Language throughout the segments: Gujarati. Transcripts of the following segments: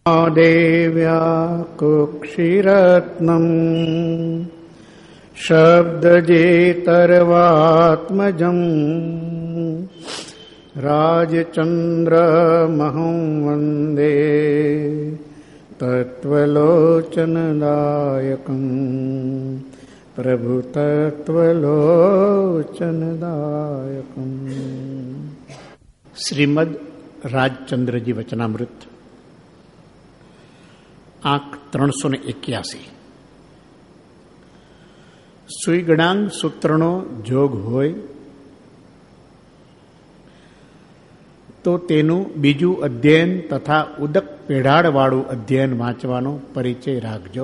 દેવ્યા કુક્ષિરત્નમ શબ્દજેતર્વાત્મજં રાજચંદ્રમહં વંદે તત્વલોચનદાયકં પ્રભુ તત્વલોચનદાયકં. શ્રીમદ રાજચંદ્રજી વચનામૃત, આંક 381. સુઈગણાંગ સૂત્રનો જોગ હોય તો તેનું બીજું અધ્યયન તથા ઉદક પેઢાડવાળું અધ્યયન વાંચવાનો પરિચય રાખજો.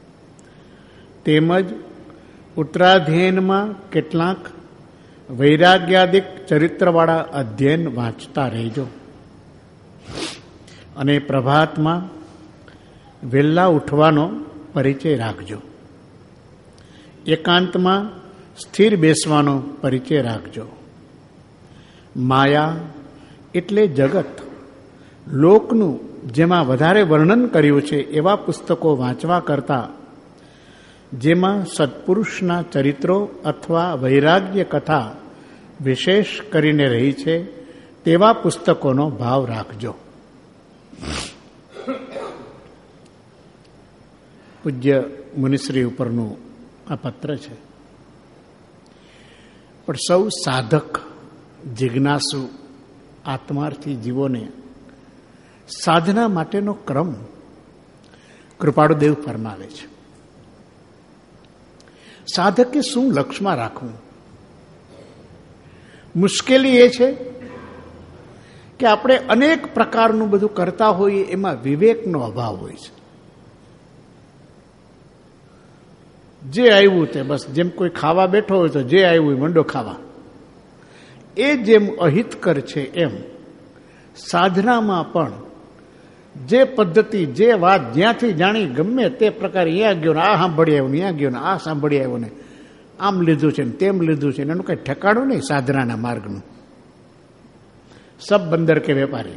તેમજ ઉત્તરાધ્યયનમાં કેટલાક વૈરાગ્યાદિક ચરિત્રવાળા અધ્યયન વાંચતા રહેજો. અને પ્રભાતમાં વહેલા ઉઠવાનો પરિચય રાખજો. એકાંતમાં સ્થિર બેસવાનો પરિચય રાખજો. માયા એટલે જગત, લોકનું જેમાં વધારે વર્ણન કર્યું છે એવા પુસ્તકો વાંચવા કરતા જેમાં સત્પુરુષના ચરિત્રો અથવા વૈરાગ્ય કથા વિશેષ કરીને રહી છે તેવા પુસ્તકોનો ભાવ રાખજો. પૂજ્ય મુનિશ્રી ઉપરનું આ પત્ર છે. પણ સૌ સાધક, જિજ્ઞાસુ, આત્માર્થી જીવોને સાધના માટેનો ક્રમ કૃપાળુદેવ ફરમાવે છે. સાધકે શું લક્ષ્યમાં રાખવું? મુશ્કેલી એ છે કે આપણે અનેક પ્રકારનું બધું કરતા હોઈએ, એમાં વિવેકનો અભાવ હોય છે. જે આવ્યું તે બસ, જેમ કોઈ ખાવા બેઠો હોય તો જે આવ્યું મંડો ખાવા, એ જેમ અહિતકર છે એમ સાધનામાં પણ જે પદ્ધતિ, જે વાત જ્યાંથી જાણી ગમે તે પ્રકારે અહીંયા ગયો ને આ સાંભળી આવ્યું, અહીંયા ગયો ને આ સાંભળી આવ્યું ને આમ લીધું છે ને તેમ લીધું છે ને એનું કંઈ ઠેકાણું નહીં સાધનાના માર્ગનું. સબ બંદર કે વેપારી.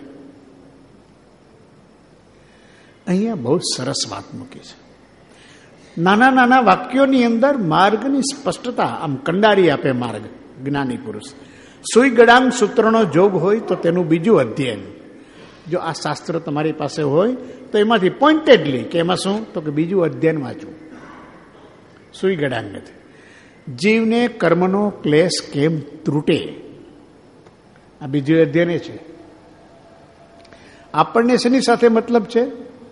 અહીંયા બહુ સરસ વાત મૂકી છે. નાના નાના વાક્યોની અંદર માર્ગની સ્પષ્ટતા આમ કંડારી આપે માર્ગ જ્ઞાની પુરુષ. સુઈગણાંગ સૂત્રનો જોગ હોય તો તેનું બીજું અધ્યયન. જો આ શાસ્ત્ર તમારી પાસે હોય તો એમાંથી પોઈન્ટેડલી કે એમાં શું, તો કે બીજું અધ્યયન વાંચવું. સુઈગણાંગ નથી. જીવને કર્મનો ક્લેશ કેમ ત્રુટે, આ બીજું અધ્યયન છે. આપણને શેની સાથે મતલબ છે?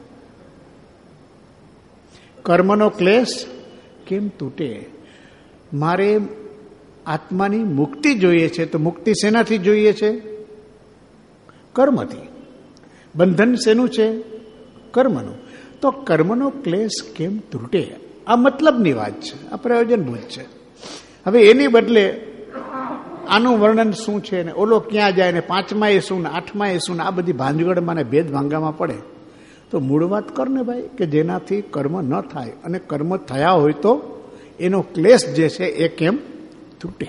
કર્મનો ક્લેશ કેમ તૂટે. મારે આત્માની મુક્તિ જોઈએ છે, તો મુક્તિ શેનાથી જોઈએ છે? કર્મથી. બંધન શેનું છે? કર્મનું. તો કર્મનો ક્લેશ કેમ તૂટે, આ મતલબની વાત છે, આ પ્રયોજનભૂત છે. હવે એની બદલે આનું વર્ણન શું છે ને ઓલો ક્યાં જાય ને 5માં એ શું ને 8માં એ શું ને આ બધી ભાંજગડમાં ને ભેદ ભાંગામાં પડે તો મૂળ વાત કર ને ભાઈ, કે જેનાથી કર્મ ન થાય અને કર્મ થયા હોય તો એનો ક્લેશ જે છે એ કેમ તૂટે.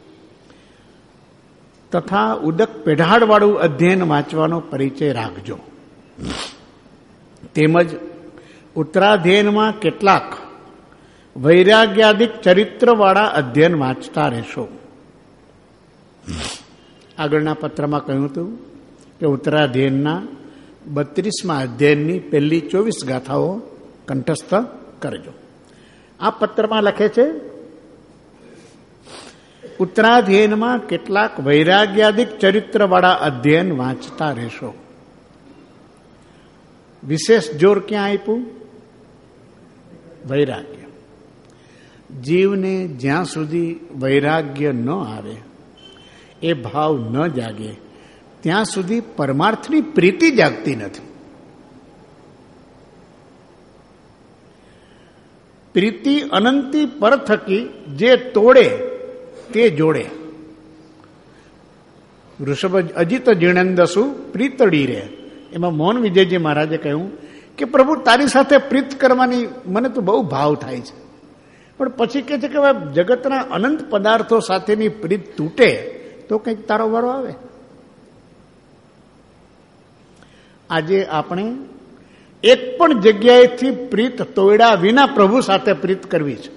તથા ઉદક પેઢાડવાળું અધ્યયન વાંચવાનો પરિચય રાખજો. તેમજ ઉત્તરાધ્યયનમાં કેટલાક વૈરાગ્યાદિક ચરિત્રવાળા અધ્યયન વાંચતા રહેશો. આગળના પત્રમાં કહ્યું હતું કે ઉત્તરાધ્યયનના 32મા અધ્યયનની પહેલી 24 ગાથાઓ કંઠસ્થ કરજો. આ પત્રમાં લખે છે ઉત્તરાધ્યયનમાં કેટલાક વૈરાગ્યાદિક ચરિત્રવાળા અધ્યયન વાંચતા રહેશો. વિશેષ જોર ક્યાં આપ્યું? વૈરાગ્ય. જીવને જ્યાં સુધી વૈરાગ્ય ન આવે, એ ભાવ ન જાગે, ત્યાં સુધી પરમાર્થની પ્રીતિ જાગતી નથી. પ્રીતિ અનંતી પર થકી જે તોડે તે જોડે. વૃષભ અજિત જીણંદસુ પ્રીતડી રે. એમાં મોહન વિજયજી મહારાજે કહ્યું કે પ્રભુ તારી સાથે પ્રીત કરવાની મને તો બહુ ભાવ થાય છે, પણ પછી કહે છે કે જગતના અનંત પદાર્થો સાથેની પ્રીત તૂટે તો કંઈક તારો વારો આવે. આજે આપણે એક પણ જગ્યાએથી પ્રીત તોડ્યા વિના પ્રભુ સાથે પ્રીત કરવી છે.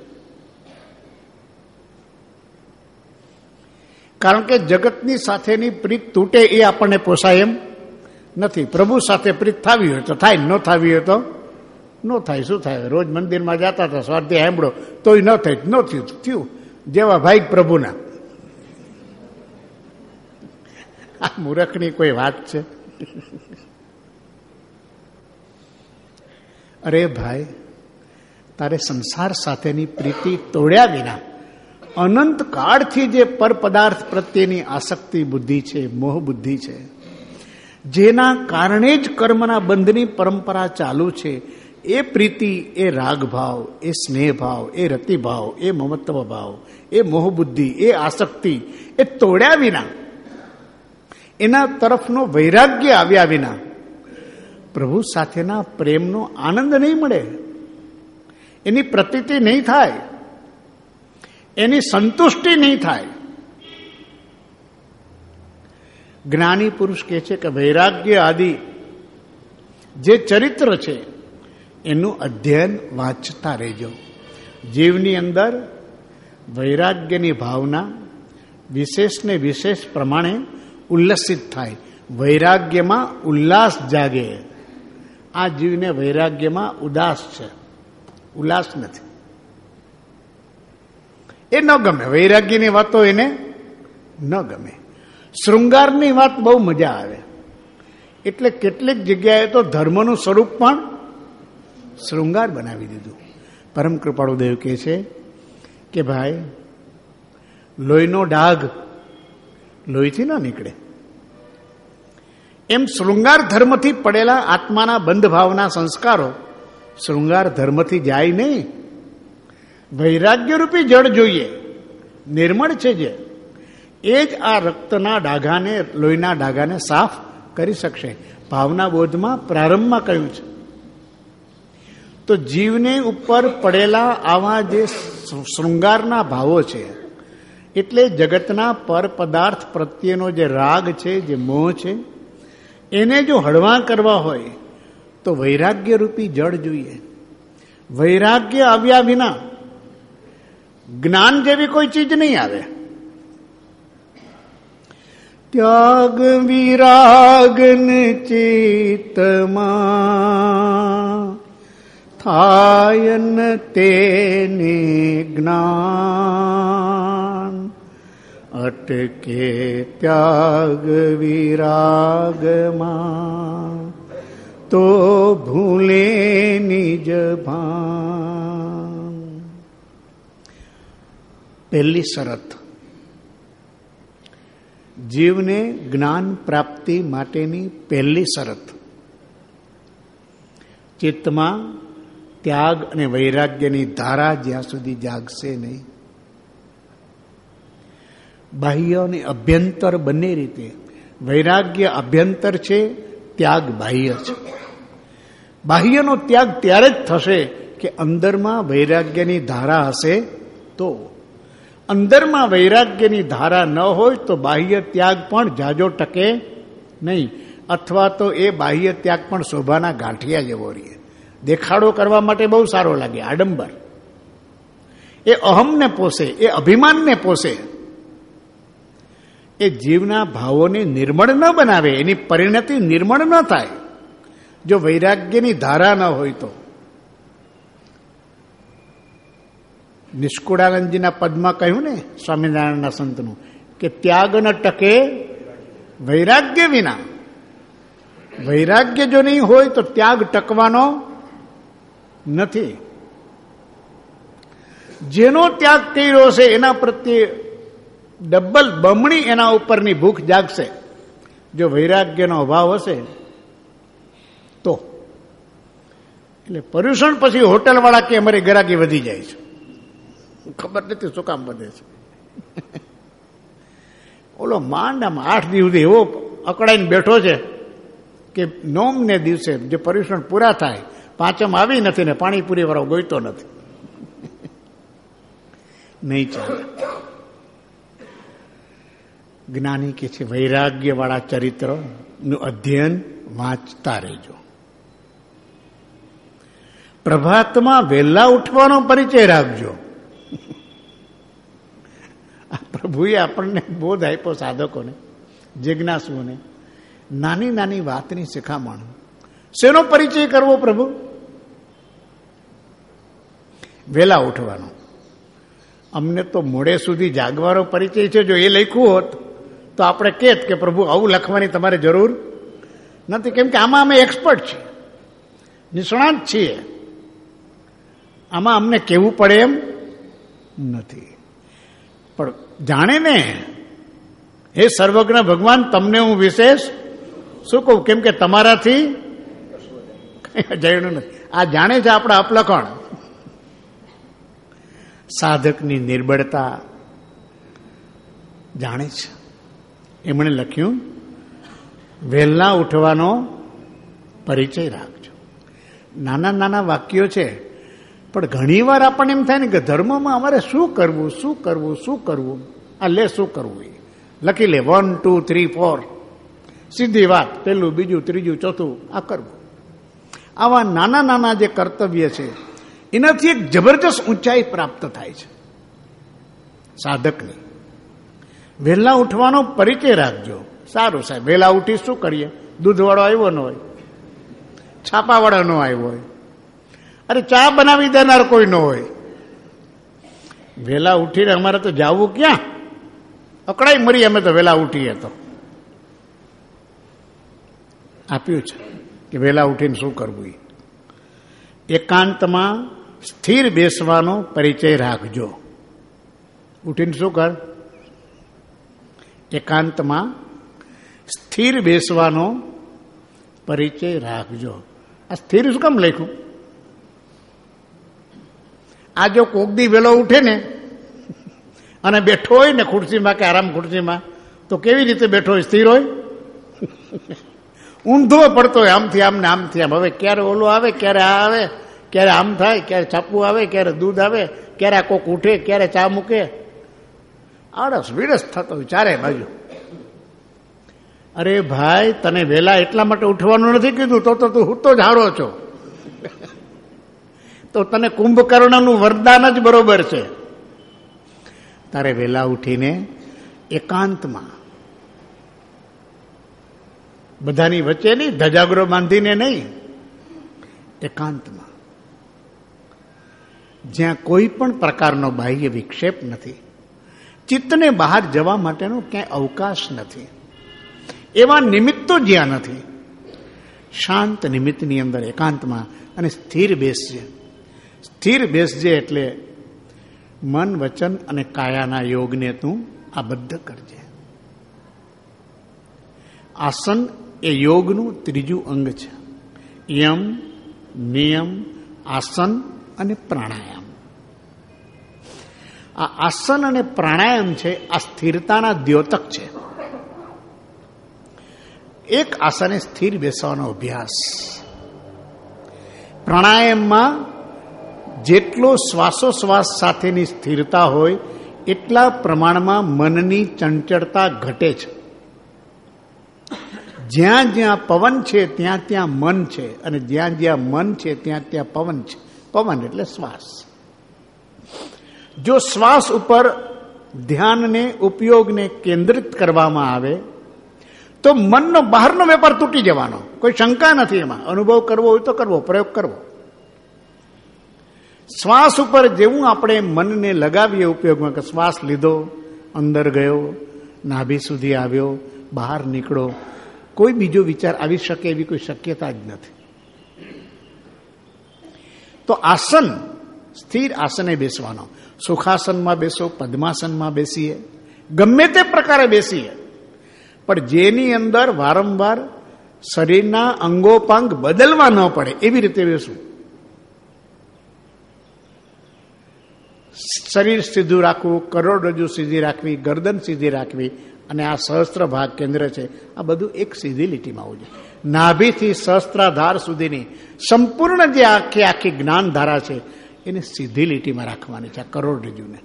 કારણ કે જગતની સાથેની પ્રીત તૂટે એ આપણને પોસાય એમ નથી. પ્રભુ સાથે પ્રીત થવી હોય તો થાય, ન થવી હોય તો ન થાય. શું થાય? રોજ મંદિરમાં જતા હતા, સ્વાધ્યાય સાંભળો તોય ન થાય, ન થયું. જેવા ભાઈ પ્રભુના. આ મૂર્ખની કોઈ વાત છે? અરે ભાઈ, તારે સંસાર સાથેની પ્રીતિ તોડ્યા વિના અનંત કાળથી જે પર પદાર્થ પ્રત્યેની આસક્તિ બુદ્ધિ છે, મોહ બુદ્ધિ છે, જેના કારણે જ કર્મના બંધની પરંપરા ચાલુ છે, એ પ્રીતિ, એ રાગભાવ, એ સ્નેહભાવ, એ રતિભાવ, એ મમત્વ ભાવ, એ મોહ બુદ્ધિ, એ આસક્તિ એ તોડ્યા વિના, એના તરફનો વૈરાગ્ય આવ્યા વિના પ્રભુ સાથેના પ્રેમનો આનંદ નહીં મળે, એની પ્રતીતિ નહીં થાય, એની સંતુષ્ટિ નહીં થાય. જ્ઞાની પુરુષ કહે છે કે વૈરાગ્ય આદિ જે ચરિત્ર છે એનું અધ્યયન વાંચતા રહેજો. જીવની અંદર વૈરાગ્યની ભાવના વિશેષ ને વિશેષ પ્રમાણે ઉલ્લસિત થાય, વૈરાગ્યમાં ઉલ્લાસ જાગે. આ જીવને વૈરાગ્યમાં ઉદાસ છે, ઉલ્લાસ નથી. એ ન ગમે, વૈરાગ્યની વાતો એને ન ગમે. શૃંગારની વાત બહુ મજા આવે. એટલે કેટલીક જગ્યાએ તો ધર્મનું સ્વરૂપ પણ શૃંગાર બનાવી દીધું. પરમ કૃપાળુ દેવ કહે છે કે ભાઈ, લોહીનો ડાઘ લોહીથી ન નીકળે. એમ શૃંગાર ધર્મથી પડેલા આત્માના બંધ ભાવના સંસ્કારો શૃંગાર ધર્મથી જાય નહીં. વૈરાગ્યરૂપી જળ જોઈએ, નિર્મળ છે જે, એ જ આ રક્તના ડાઘાને, લોહીના ડાઘાને સાફ કરી શકશે. ભાવના બોધમાં પ્રારંભમાં કહ્યું છે. તો જીવને ઉપર પડેલા આવા જે શૃંગારના ભાવો છે, એટલે જગતના પર પદાર્થ પ્રત્યેનો જે રાગ છે, જે મોહ છે, એને જો હળવા કરવા હોય તો વૈરાગ્યરૂપી જળ જોઈએ. વૈરાગ્ય આવ્યા વિના જ્ઞાન જેવી કોઈ ચીજ નહીં આવે. ત્યાગ વિરાગન ચેતમાં થાયન તેને જ્ઞાન, અટકે ત્યાગ વિરાગમાં તો ભૂલે નિજ ભાન. પહેલી શરત, જીવને જ્ઞાન પ્રાપ્તિ માટેની પહેલી શરત, ચિત્તમાં ત્યાગ અને વૈરાગ્યની ધારા જ્યાં સુધી જાગશે નહીં. બાહ્ય અને અભ્યંતર બંને રીતે. વૈરાગ્ય અભ્યંતર છે, ત્યાગ બાહ્ય છે. બાહ્યનો ત્યાગ ત્યારે જ થશે કે અંદરમાં વૈરાગ્યની ધારા હશે તો. અંદરમાં વૈરાગ્યની ધારા ન હોય તો બાહ્ય ત્યાગ પણ જાજો ટકે નહીં, અથવા તો એ બાહ્ય ત્યાગ પણ શોભાના ગાંઠિયા જેવો રહે. દેખાડો કરવા માટે બહુ સારો લાગે, આડંબર. એ અહમને પોષે, એ અભિમાનને પોષે. એ જીવના ભાવોને નિર્મળ ન બનાવે, એની પરિણતિ નિર્મળ ન થાય જો વૈરાગ્યની ધારા ન હોય તો. નિષ્કુળાનંદજીના પદમાં કહ્યું ને સ્વામિનારાયણના સંતનું કે ત્યાગ ન ટકે વૈરાગ્ય વિના. વૈરાગ્ય જો નહીં હોય તો ત્યાગ ટકવાનો નથી. જેનો ત્યાગ કર્યો છે એના પ્રત્યે ડબલ બમણી એના ઉપરની ભૂખ જાગશે. જો વૈરાગ્યનો અભાવ હશે તો. એટલે પર્યુષણ પછી હોટલવાળા કે અમારી ગ્રાહકી વધી જાય છે. ખબર નથી શું કામ વધે છે. ઓલો માંડ આમ 8 દિવસ સુધી એવો અકળાઈને બેઠો છે કે નોમને દિવસે જે પર્યુષણ પૂરા થાય, પાંચમ આવી નથી ને પાણીપુરી વાળો ગોઈતો નથી. નહીં ચાલે. જ્ઞાની કે છે વૈરાગ્ય વાળા ચરિત્રનું અધ્યયન વાંચતા રહેજો. પ્રભાતમાં વહેલા ઉઠવાનો પરિચય રાખજો. આ પ્રભુએ આપણને બોધ આપ્યો સાધકોને, જિજ્ઞાસુઓને, નાની નાની વાતની શિખામણ. શેનો પરિચય કરવો પ્રભુ? વહેલા ઉઠવાનો. અમને તો મોડે સુધી જાગવાનો પરિચય છે. જો એ લખ્યું હોત તો આપણે કહેત કે પ્રભુ આવું લખવાની તમારે જરૂર નથી, કેમ કે આમાં અમે એક્સપર્ટ છીએ, નિષ્ણાત છીએ. આમાં અમને કહેવું પડે એમ નથી. પણ જાણે ને, હે સર્વજ્ઞ ભગવાન, તમને હું વિશેષ શું કહું, કેમ કે તમારાથી જણ્યું નથી. આ જાણે છે આપણા અપલખણ. સાધકની નિર્બળતા જાણે છે. એમણે લખ્યું, વહેલા ઉઠવાનો પરિચય રાખજો. નાના નાના વાક્યો છે, પણ ઘણી વાર આપણને એમ થાય ને કે ધર્મમાં અમારે શું કરવું, શું કરવું, શું કરવું. આ લે શું કરવું એ લખી લે, 1 2 3 4, સીધી વાત, પહેલું બીજું ત્રીજું ચોથું આ કરવું. આવા નાના નાના જે કર્તવ્ય છે એનાથી એક જબરજસ્ત ઊંચાઈ પ્રાપ્ત થાય છે સાધકની. વહેલા ઉઠવાનો પરિચય રાખજો. સારું સાહેબ, વહેલા ઉઠી શું કરીએ? દૂધવાળો આવ્યો ન હોય, છાપાવાળો ન આવ્યો હોય, અરે ચા બનાવી દેનાર કોઈ ન હોય. વહેલા ઉઠીને અમારે તો જાવું ક્યાં? અકળાઈ મરી અમે તો વહેલા ઉઠીએ તો. આપ્યું છે કે વહેલા ઉઠીને શું કરવું. એકાંતમાં સ્થિર બેસવાનો પરિચય રાખજો. ઉઠીને શું કર? એકાંતમાં સ્થિર બેસવાનો પરિચય રાખજો. આ સ્થિર શું કામ લખ્યું? આ જો કોક દી વહેલો ઉઠે ને અને બેઠો હોય ને ખુરશીમાં કે આરામ ખુરશીમાં, તો કેવી રીતે બેઠો હોય? સ્થિર હોય? ઊંધો પડતો હોય, આમથી આમ ને આમથી આમ. હવે ક્યારે ઓલો આવે, ક્યારે આ આવે, ક્યારે આમ થાય, ક્યારે છાપું આવે, ક્યારે દૂધ આવે, ક્યારે આ કોક ઉઠે, ક્યારે ચા મૂકે. આળસ વિડસ થતો હોય ચારે બાજુ. અરે ભાઈ, તને વહેલા એટલા માટે ઉઠવાનું નથી કીધું, તો તું હુતો જ હારો છો. તો તને કુંભકર્ણનું વરદાન જ બરોબર છે. તારે વહેલા ઉઠીને એકાંતમાં, બધાની વચ્ચે નહીં, ધજાગરો બાંધીને નહીં, એકાંતમાં, જ્યાં કોઈ પણ પ્રકારનો બાહ્ય વિક્ષેપ નથી, ચિત્તને બહાર જવા માટેનો ક્યાંય અવકાશ નથી, એવા નિમિત્તો જ્યાં નથી, શાંત નિમિત્તની અંદર એકાંતમાં અને સ્થિર બેસજે. સ્થિર બેસજે એટલે મન, વચન અને કાયાના યોગને તું આબદ્ધ કરજે. આસન એ યોગનું ત્રીજું અંગ છે. યમ, નિયમ, આસન અને પ્રાણાયામ. આ આસન અને પ્રાણાયામ છે, આ સ્થિરતાના દ્યોતક છે. એક આસને સ્થિર બેસવાનો અભ્યાસ. પ્રાણાયામમાં જેટલો શ્વાસોશ્વાસ સાથેની સ્થિરતા હોય એટલા પ્રમાણમાં મનની ચંચળતા ઘટે છે. જ્યાં જ્યાં પવન છે ત્યાં ત્યાં મન છે, અને જ્યાં જ્યાં મન છે ત્યાં ત્યાં પવન છે. પવન એટલે શ્વાસ. જો શ્વાસ ઉપર ધ્યાનને, ઉપયોગને કેન્દ્રિત કરવામાં આવે તો મનનો બહારનો વેપાર તૂટી જવાનો, કોઈ શંકા નથી એમાં. અનુભવ કરવો હોય તો કરવો, પ્રયોગ કરવો. શ્વાસ ઉપર જેવું આપણે મનને લગાવીએ ઉપયોગમાં, કે શ્વાસ લીધો, અંદર ગયો, નાભી સુધી આવ્યો, બહાર નીકળો, કોઈ બીજો વિચાર આવી શકે એવી કોઈ શક્યતા જ નથી. તો આસન, સ્થિર આસને બેસવાનો. સુખાસનમાં બેસો, પદ્માસનમાં બેસીએ, ગમે તે પ્રકારે બેસીએ, પણ જેની અંદર વારંવાર શરીરના અંગોપાંગ બદલવા ન પડે એવી રીતે બેસવું. શરીર સીધું રાખવું, કરોડરજ્જુ સીધી રાખવી, ગરદન સીધી રાખવી, અને આ સહસ્ત્ર ભાગ કેન્દ્ર છે, આ બધું એક સીધી લીટીમાં આવવું જોઈએ. નાભીથી સહસ્ત્રાધાર સુધીની સંપૂર્ણ જે આખી જ્ઞાન ધારા છે એને સીધી લીટીમાં રાખવાની છે. આ કરોડરજ્જુને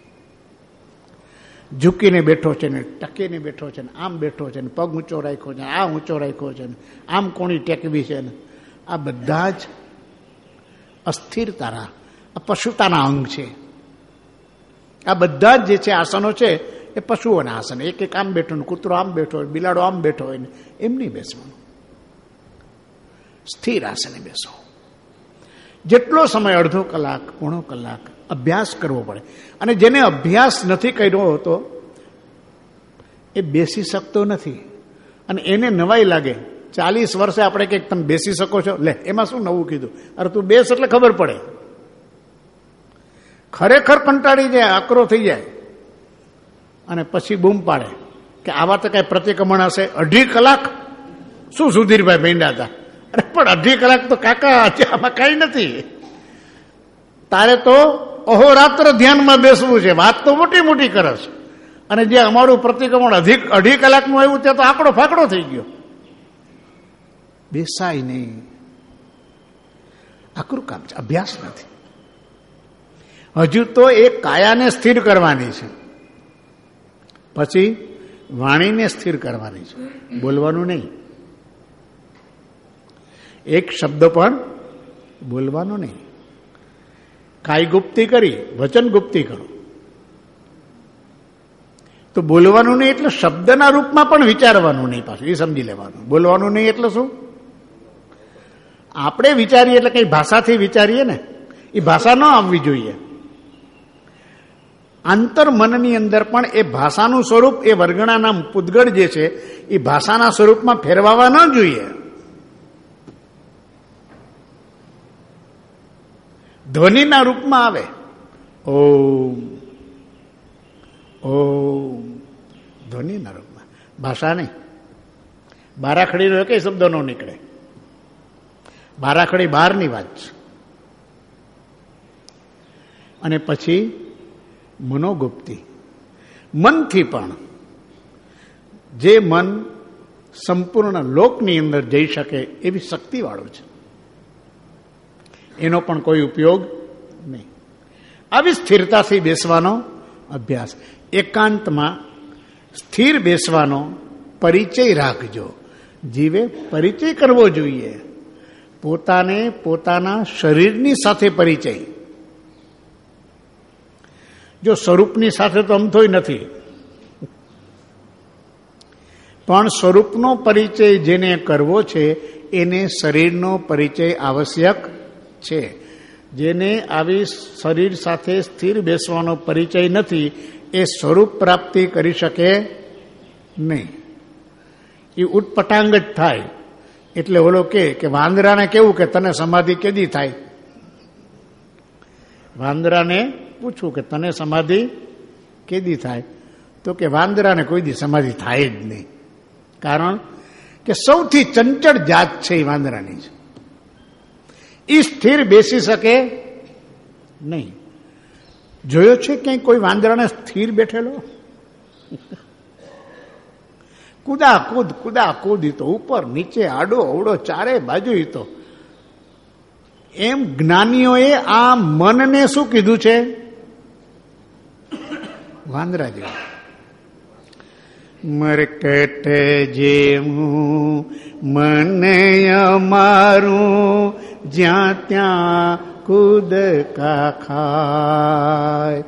ઝૂકીને બેઠો છે ને, ટકીને બેઠો છે ને, આમ બેઠો છે ને, પગ ઊંચો રાખ્યો છે, આ ઊંચો રાખ્યો છે ને, આમ કોણી ટેકવી છે ને, આ બધા જ અસ્થિરતાના, આ પશુતાના અંગ છે. આ બધા જ જે છે આસનો છે એ પશુઓના આસન. એક એક આમ બેઠો, કૂતરો આમ બેઠો હોય, બિલાડો આમ બેઠો હોય ને એમ નહીં બેસવાનું. સ્થિર આસને બેસો. જેટલો સમય, અડધો કલાક, પોણો કલાક અભ્યાસ કરવો પડે. અને જેને અભ્યાસ નથી કર્યો હોતો એ બેસી શકતો નથી. અને એને નવાઈ લાગે. 40 વર્ષે આપણે કંઈક તમે બેસી શકો છો, લે એમાં શું નવું કીધું? અરે તું બેસ એટલે ખબર પડે. ખરેખર કંટાળી જાય, આકરો થઈ જાય અને પછી બૂમ પાડે કે આવા તો કઈ પ્રતિક્રમણ હશે. 2.5 કલાક શું સુધીરભાઈ ભેંડા હતા? અરે પણ 2.5 કલાક તો કાકા આમાં કઈ નથી. તારે તો અહોરાત્ર ધ્યાનમાં બેસવું છે. વાત તો મોટી મોટી કરસ. અને જે અમારું પ્રતિક્રમણ 2.5 કલાકનું આવ્યું તે તો આંકડો ફાકડો થઈ ગયો. બેસાય નહીં. આકરું કામ છે, અભ્યાસ નથી. હજુ તો એ કાયાને સ્થિર કરવાની છે, પછી વાણીને સ્થિર કરવાની છે, બોલવાનું નહીં. એક શબ્દ પણ બોલવાનો નહીં. કાય ગુપ્તી કરી, વચન ગુપ્તી કરો. તો બોલવાનું નહીં એટલે શબ્દના રૂપમાં પણ વિચારવાનું નહીં. પાછું એ સમજી લેવાનું. બોલવાનું નહીં એટલે શું? આપણે વિચારીએ એટલે કઈ ભાષાથી વિચારીએ ને, એ ભાષા ન આવવી જોઈએ. આંતરમનની અંદર પણ એ ભાષાનું સ્વરૂપ, એ વર્ગણાના પૂતગળ જે છે એ ભાષાના સ્વરૂપમાં ફેરવાવા ન જોઈએ. ધ્વનિના રૂપમાં આવે. ઓમ ઓમ ધ્વનિના રૂપમાં, ભાષા નહીં. બારાખડીનો કઈ શબ્દ ન નીકળે. બારાખડી બહારની વાત છે. અને પછી મનોગુપ્તિ, મનથી પણ. જે મન સંપૂર્ણ લોકની અંદર જઈ શકે એવી શક્તિવાળું છે, એનો પણ કોઈ ઉપયોગ નહીં. આવી સ્થિરતાથી બેસવાનો અભ્યાસ. એકાંતમાં સ્થિર બેસવાનો પરિચય રાખજો. જીવે પરિચય કરવો જોઈએ. પોતાને પોતાના શરીરની સાથે પરિચય. જો સ્વરૂપની સાથે તો અમથોય નથી, પણ સ્વરૂપનો પરિચય જેને કરવો છે એને શરીરનો પરિચય આવશ્યક છે. જેને આવી શરીર સાથે સ્થિર બેસવાનો પરિચય નથી એ સ્વરૂપ પ્રાપ્તિ કરી શકે નહીં. એ ઉટપટાંગ જ થાય. એટલે ઓલો કે વાંદરાને કેવું કે તને સમાધિ કેદી થાય? વાંદરાને પૂછું કે તને સમાધિ કેદી થાય? તો કે વાંદરાને કોઈ દી સમાધિ થાય જ નહીં. કારણ કે સૌથી ચંચળ જાત છે એ વાંદરાની છે. એ સ્થિર બેસી શકે નહીં. જોયો છે ક્યાંય કોઈ વાંદરાને સ્થિર બેઠેલો? કુદા કૂદ તો ઉપર નીચે આડો અવડો ચારે બાજુ. તો એમ જ્ઞાનીઓએ આ મનને શું કીધું છે? વાંદરા જેવું. મરકટ જેવું મને અમારું, જ્યાં ત્યાં કૂદકા ખાય.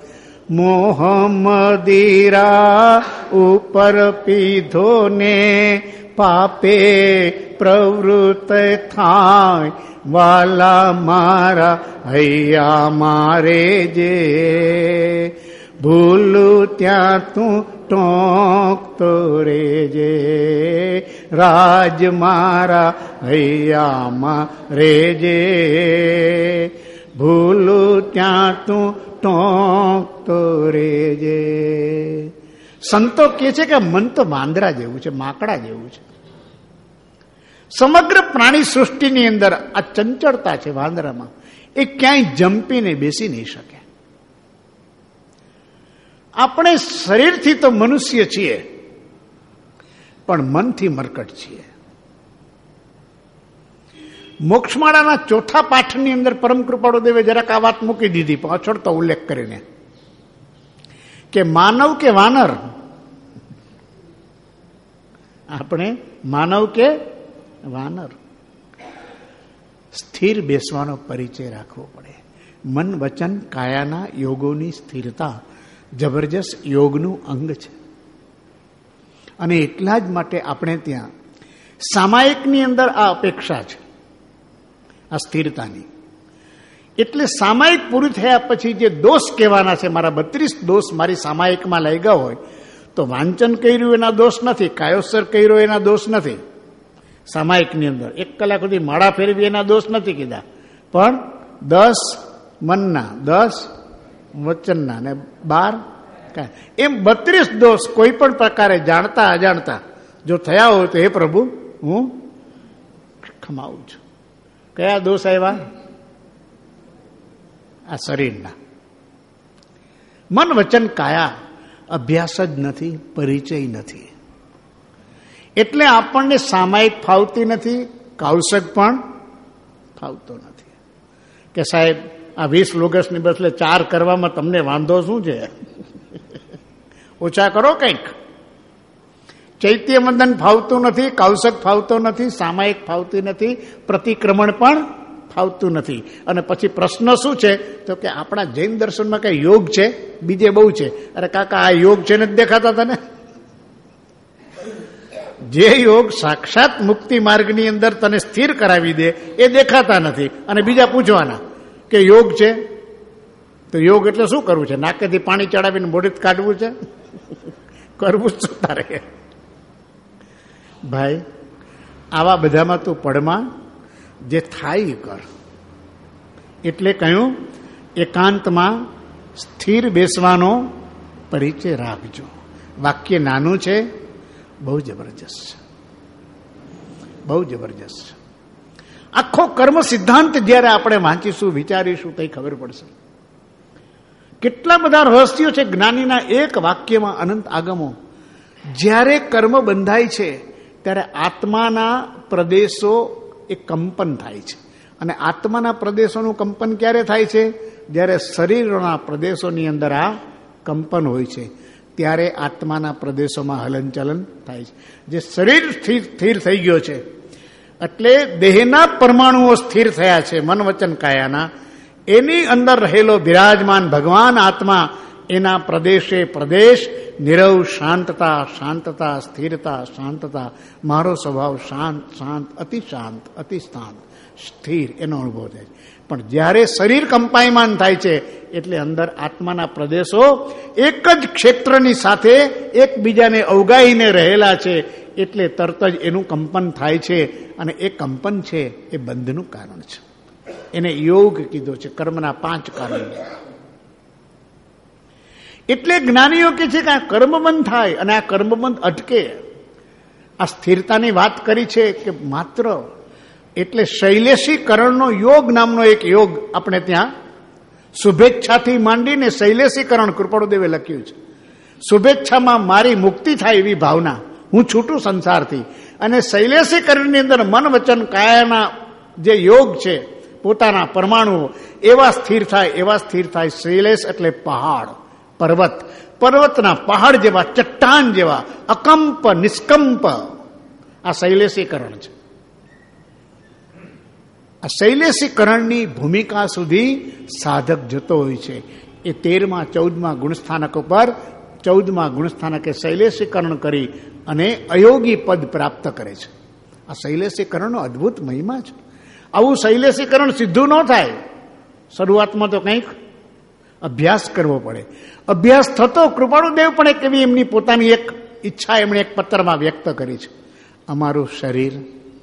મોહમ્મદીરા ઉપર પીધો ને પાપે પ્રવૃત્ત થાય. વાલા મારા હૈયા મારે જે, ભૂલું ત્યાં તું ટોકતો રેજે. રાજ મારા હૈયામાં રેજે, ભૂલું ત્યાં તું ટોકતો રેજે. સંતો કહે છે કે મન તો વાંદરા જેવું છે, માકડા જેવું છે. સમગ્ર પ્રાણી સૃષ્ટિની અંદર આ ચંચળતા છે વાંદરામાં. એ ક્યાંય જંપીને બેસી નહીં શકે. આપણે શરીરથી તો મનુષ્ય છીએ, પણ મનથી મરકટ છીએ. મોક્ષમાળાના 4થા પાઠની અંદર પરમ કૃપાળુ દેવે જરાક આ વાત મૂકી દીધી, પાછળતો ઉલ્લેખ કરીને, કે માનવ કે વાનર. આપણે માનવ કે વાનર. સ્થિર બેસવાનો પરિચય રાખવો પડે. મન વચન કાયાના યોગોની સ્થિરતા જબરજસ્ત યોગનું અંગ છે. અને એટલા જ માટે આપણે ત્યાં સામાયિકની અંદર આ અપેક્ષા છે, આ સ્થિરતાની. એટલે સામાયિક પૂરું થયા પછી જે દોષ કહેવાના છે, મારા 32 દોષ મારી સામાયિકમાં લઈ ગયા હોય, તો વાંચન કર્યું એના દોષ નથી, કાયોસર કર્યો એના દોષ નથી. સામાયિકની અંદર 1 કલાક સુધી માળા ફેરવી એના દોષ નથી કીધા, પણ 10 મનના, 10 વચનના ને 12 એમ 32 દોષ કોઈ પણ પ્રકારે જાણતા અજાણતા જો થયા હોય તો હે પ્રભુ હું ખમાવું છું. કયા દોષ આવ્યા? આ શરીરના. મન વચન કાયા અભ્યાસ જ નથી, પરિચય નથી. એટલે આપણને સામાયિક ફાવતી નથી, કૌશક પણ ફાવતો નથી. કે સાહેબ આ 20 ઓગસ્ટની બદલે 4 કરવામાં તમને વાંધો શું છે? ઓછા કરો કંઈક. ચૈત્ય વંદન ફાવતું નથી, કૌશક ફાવતો નથી, સામાયિક ફાવતી નથી, પ્રતિક્રમણ પણ ફાવતું નથી. અને પછી પ્રશ્ન શું છે? તો કે આપણા જૈન દર્શનમાં કઈ યોગ છે? બીજે બહુ છે. અરે કાકા આ યોગ છે નથી દેખાતા તને? જે યોગ સાક્ષાત મુક્તિ માર્ગની અંદર તને સ્થિર કરાવી દે એ દેખાતા નથી. અને બીજા પૂછવાના કે યોગ છે, તો યોગ એટલે શું કરવું છે? નાકેથી પાણી ચડાવીને મોઢે કાઢવું છે? કરવું શું તારે? ભાઈ આવા બધામાં તું પડમાં જે થાય કર. એટલે કહ્યું એકાંતમાં સ્થિર બેસવાનો પરિચય રાખજો. વાક્ય નાનું છે, બહુ જબરજસ્ત છે, બહુ જબરજસ્ત છે. આખો કર્મ સિદ્ધાંત જ્યારે આપણે વાંચીશું, વિચારીશું તો ખબર પડશે કેટલા બધા રહસ્યો છે જ્ઞાનીના એક વાક્યમાં, અનંત આગમો. જ્યારે કર્મ બંધાય છે ત્યારે આત્માના પ્રદેશો એ કંપન થાય છે. અને આત્માના પ્રદેશોનું કંપન ક્યારે થાય છે? જ્યારે શરીરના પ્રદેશોની અંદર આ કંપન હોય છે, ત્યારે આત્માના પ્રદેશોમાં હલનચલન થાય છે. જે શરીર સ્થિર થઈ ગયો છે, એટલે દેહના પરમાણુઓ સ્થિર થયા છે, મન વચન કાયાના, એની અંદર રહેલો બિરાજમાન ભગવાન આત્મા, એના પ્રદેશે પ્રદેશ નિરવ શાંતતા, શાંતતા, સ્થિરતા, શાંતતા. મારો સ્વભાવ શાંત, શાંત, અતિ શાંત, અતિ શાંત, સ્થિર, એનો અનુભવ થાય છે. પણ જ્યારે શરીર કંપાયમાન થાય છે એટલે અંદર આત્માના પ્રદેશો એક જ ક્ષેત્રની સાથે એકબીજાને અવગાહીને રહેલા છે, એટલે તરત જ એનું કંપન થાય છે. અને એ કંપન છે એ બંધનું કારણ છે. એને યોગ કીધો છે, કર્મના 5 કારણો. એટલે જ્ઞાનીઓ કે છે કે આ કર્મબંધ થાય અને આ કર્મબંધ અટકે. આ સ્થિરતાની વાત કરી છે કે માત્ર એટલે શૈલેષીકરણનો યોગ નામનો એક યોગ આપણે ત્યાં શુભેચ્છાથી માંડીને શૈલેષીકરણ કૃપાળુદેવે લખ્યું છે. શુભેચ્છામાં મારી મુક્તિ થાય એવી ભાવના, હું છૂટું સંસારથી. અને શૈલેષીકરણની અંદર મન વચન કાયાના જે યોગ છે, પોતાના પરમાણુઓ એવા સ્થિર થાય, એવા સ્થિર થાય. શૈલેષ એટલે પહાડ, પર્વત, પર્વતના પહાડ જેવા, ચટ્ટાન જેવા, અકંપ નિષ્કંપ. આ શૈલેષીકરણ છે. આ શૈલેષીકરણની ભૂમિકા સુધી સાધક જતો હોય છે. એ 13મા 14મા ગુણસ્થાનક ઉપર 14મા ગુણસ્થાનકે શૈલેષીકરણ કરી અને અયોગી પદ પ્રાપ્ત કરે છે. આ શૈલેષીકરણનો અદ્ભુત મહિમા છે. આવું શૈલેષીકરણ સીધું ન થાય. શરૂઆતમાં તો કંઈક અભ્યાસ કરવો પડે. અભ્યાસ થતો કૃપાળુદેવ પણ એક એવી એમની પોતાની એક ઈચ્છા એમણે એક પત્રમાં વ્યક્ત કરી છે. અમારું શરીર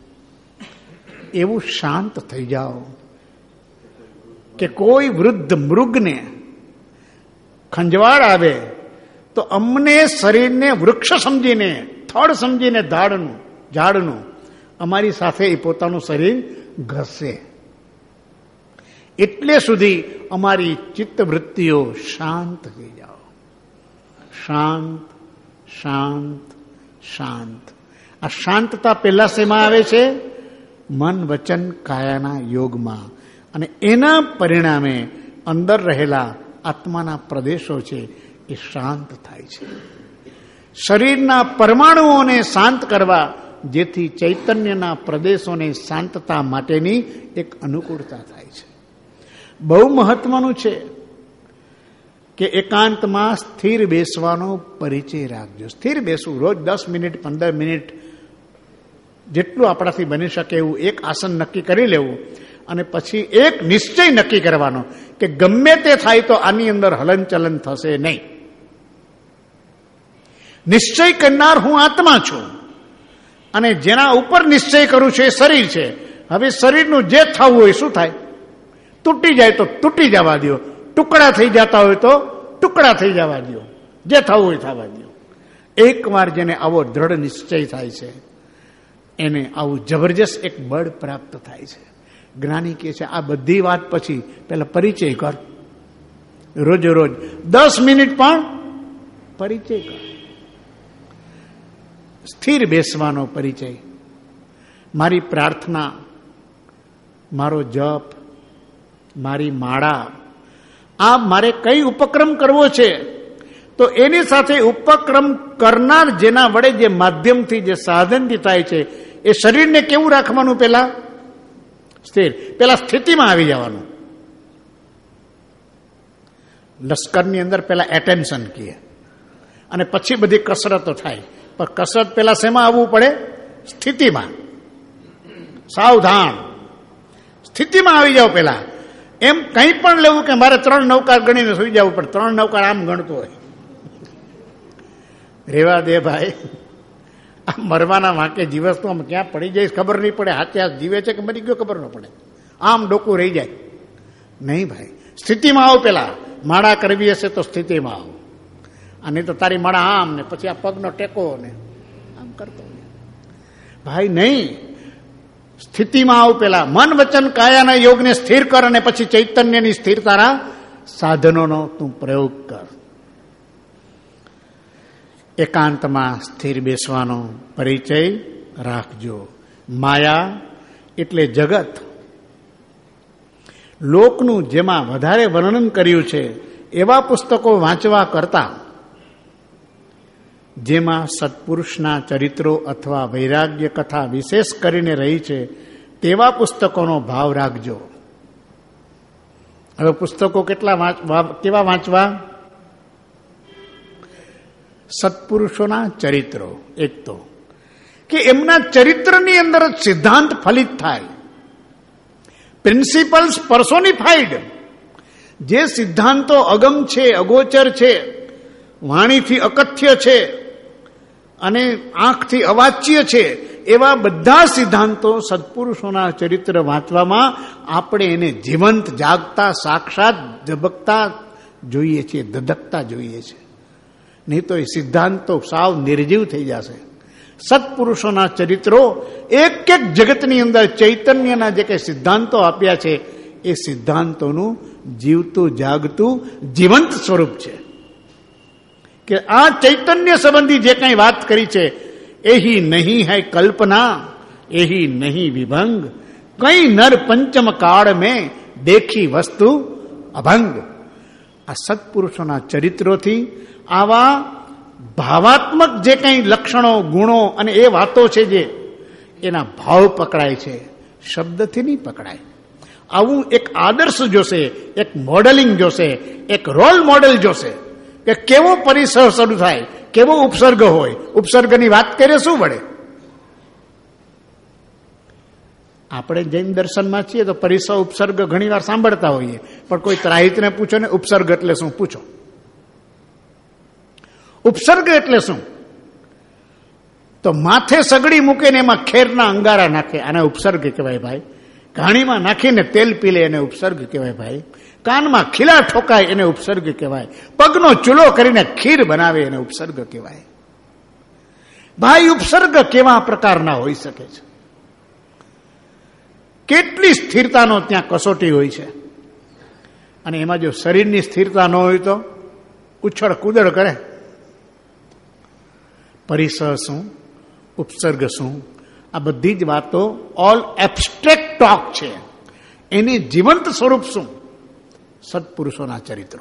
એવું શાંત થઈ જાઓ કે કોઈ વૃદ્ધ મૃગને ખંજવાળ આવે તો અમને શરીરને વૃક્ષ સમજીને, થડ સમજીને ઝાડનું અમારી સાથે એ પોતાનું શરીર ઘસે. એટલે સુધી અમારી ચિત્તવૃત્તિઓ શાંત થઈ જાઓ. શાંત, શાંત, શાંત. આ શાંતતા પહેલા શેમાં આવે છે? મન વચન કાયાના યોગમાં. અને એના પરિણામે અંદર રહેલા આત્માના પ્રદેશો છે એ શાંત થાય છે. શરીરના પરમાણુઓને શાંત કરવા જેથી ચૈતન્યના પ્રદેશોને શાંતતા માટેની એક અનુકૂળતા થાય છે. બહુ મહત્વનું છે કે એકાંતમાં સ્થિર બેસવાનો પરિચય રાખજો. સ્થિર બેસવું, રોજ 10 મિનિટ 15 મિનિટ જેટલું આપણાથી બની શકે એવું એક આસન નક્કી કરી લેવું અને પછી એક નિશ્ચય નક્કી કરવાનો કે ગમે તે થાય તો આની અંદર હલનચલન થશે નહીં. નિશ્ચય કરનાર હું આત્મા છું અને જેના ઉપર નિશ્ચય કરું છું એ શરીર છે. હવે શરીરનું જે થવું હોય શું થાય? તૂટી જાય તો તૂટી જવા દો, ટુકડા થઈ જતા હોય તો ટુકડા થઈ જવા દો, જે થવું હોય થવા દો. એકવાર જેને આવો દ્રઢ નિશ્ચય થાય છે એને આવું જબરજસ્ત એક બળ પ્રાપ્ત થાય છે. જ્ઞાની કહે છે આ બધી વાત પછી પેલા પરિચય કર, રોજે રોજ 10 મિનિટ પણ પરિચય કર. સ્થિર બેસવાનો પરિચય, મારી પ્રાર્થના, મારો જપ, મારી માળા, આ મારે કઈ ઉપક્રમ કરવો છે તો એની સાથે ઉપક્રમ કરનાર જેના વડે જે માધ્યમથી જે સાધનથી થાય છે એ શરીરને કેવું રાખવાનું? પેલા સ્થિર, પેલા સ્થિતિમાં આવી જવાનું. લશ્કરની અંદર પેલા એટેન્શન કહે અને પછી બધી કસરતો થાય. પણ કસરત પેલા શેમાં આવવું પડે? સ્થિતિમાં. સાવધાન, સ્થિતિમાં આવી જાવ પેલા. એમ કંઈ પણ લેવું કે મારે 3 નૌકાર ગણીને સુઈ જવું, પણ 3 નૌકાર આમ ગણતો હોય. રેવા દે ભાઈ, આ મરવાના વાંકે જીવસ તો આમ ક્યાં પડી જાય ખબર નહીં પડે. હાથે હાથ જીવે છે કે મરી ગયો ખબર ન પડે, આમ ડોકું રહી જાય. નહીં ભાઈ, સ્થિતિમાં આવો. પેલા માળા કરવી હશે તો સ્થિતિમાં આવો, અને તો તારી માળા આમ ને પછી આ પગનો ટેકો ને આમ કરતો ભાઈ નહીં. સ્થિતિમાં આવ. પેલા મન વચન કાયાના યોગને સ્થિર કર અને પછી ચૈતન્યની સ્થિરતાના સાધનોનો તું પ્રયોગ કર. એકાંતમાં સ્થિર બેસવાનો પરિચય રાખજો. માયા એટલે જગત, લોકનું જેમાં વધારે વર્ણન કર્યું છે એવા પુસ્તકો વાંચવા કરતા જેમાં સત્પુરુષના ચરિત્રો અથવા વૈરાગ્ય કથા વિશેષ કરીને રહી છે તેવા પુસ્તકોનો ભાવ રાખજો. હવે પુસ્તકો કેવા વાંચવા? સત્પુરુષોના ચરિત્રો. એક તો કે એમના ચરિત્રની અંદર જ સિદ્ધાંત ફલિત થાય, પ્રિન્સિપલ્સ પર્સોનિફાઈડ. જે સિદ્ધાંતો અગમ છે, અગોચર છે, વાણીથી અકથ્ય છે અને આંખથી અવાચ્ય છે, એવા બધા સિદ્ધાંતો સત્પુરુષોના ચરિત્ર વાંચવામાં આપણે એને જીવંત, જાગતા, સાક્ષાત ઝબકતા જોઈએ છીએ, ધધકતા જોઈએ છીએ. નહીં તો એ સિદ્ધાંતો સાવ નિર્જીવ થઈ જશે. સત્પુરુષોના ચરિત્રો એક એક જગતની અંદર ચૈતન્યના જે કંઈ સિદ્ધાંતો આપ્યા છે એ સિદ્ધાંતોનું જીવતું, જાગતું, જીવંત સ્વરૂપ છે. કે આ ચૈતન્ય સંબંધી જે કંઈ વાત કરી છે એહી નહીં હૈ કલ્પના, એહી નહીં વિભંગ, કઈ નર પંચમ કાળ મેં દેખી વસ્તુ અભંગ. આ સત્પુરુષોના ચરિત્રોથી આવા ભાવાત્મક જે કંઈ લક્ષણો, ગુણો અને એ વાતો છે જે એના ભાવ પકડાય છે, શબ્દથી નહીં પકડાય. આવું એક આદર્શ જોશે, એક મોડેલિંગ જોશે, એક રોલ મોડેલ જોશે કે કેવો પરિસર શરૂ થાય, કેવો ઉપસર્ગ હોય. ઉપસર્ગની વાત કરીએ શું વડે? આપણે જૈન દર્શનમાં છીએ તો પરિસર ઉપસર્ગ ઘણી વાર સાંભળતા હોઈએ, પણ કોઈ ત્રાહિતને પૂછો ને ઉપસર્ગ એટલે શું પૂછો. ઉપસર્ગ એટલે શું? તો માથે સગડી મૂકે ને એમાં ખેરના અંગારા નાખે, આને ઉપસર્ગ કહેવાય ભાઈ. ઘાણીમાં નાખીને તેલ પી લે એને ઉપસર્ગ કહેવાય ભાઈ. કાનમાં ખીલા ઠોકાય એને ઉપસર્ગ કહેવાય. પગનો ચૂલો કરીને ખીર બનાવે એને ઉપસર્ગ કહેવાય. ભાઈ ઉપસર્ગ કેવા પ્રકારના હોઈ શકે છે? કેટલી સ્થિરતાનો ત્યાં કસોટી હોય છે. અને એમાં જો શરીરની સ્થિરતા ન હોય તો ઉછળ કૂદળ કરે. પરિસર શું, ઉપસર્ગ શું, આ બધી જ વાતો ઓલ એબ્સ્ટ્રેક્ટ ટોક છે. એની જીવંત સ્વરૂપ શું? સત્પુરુષોના ચરિત્રો.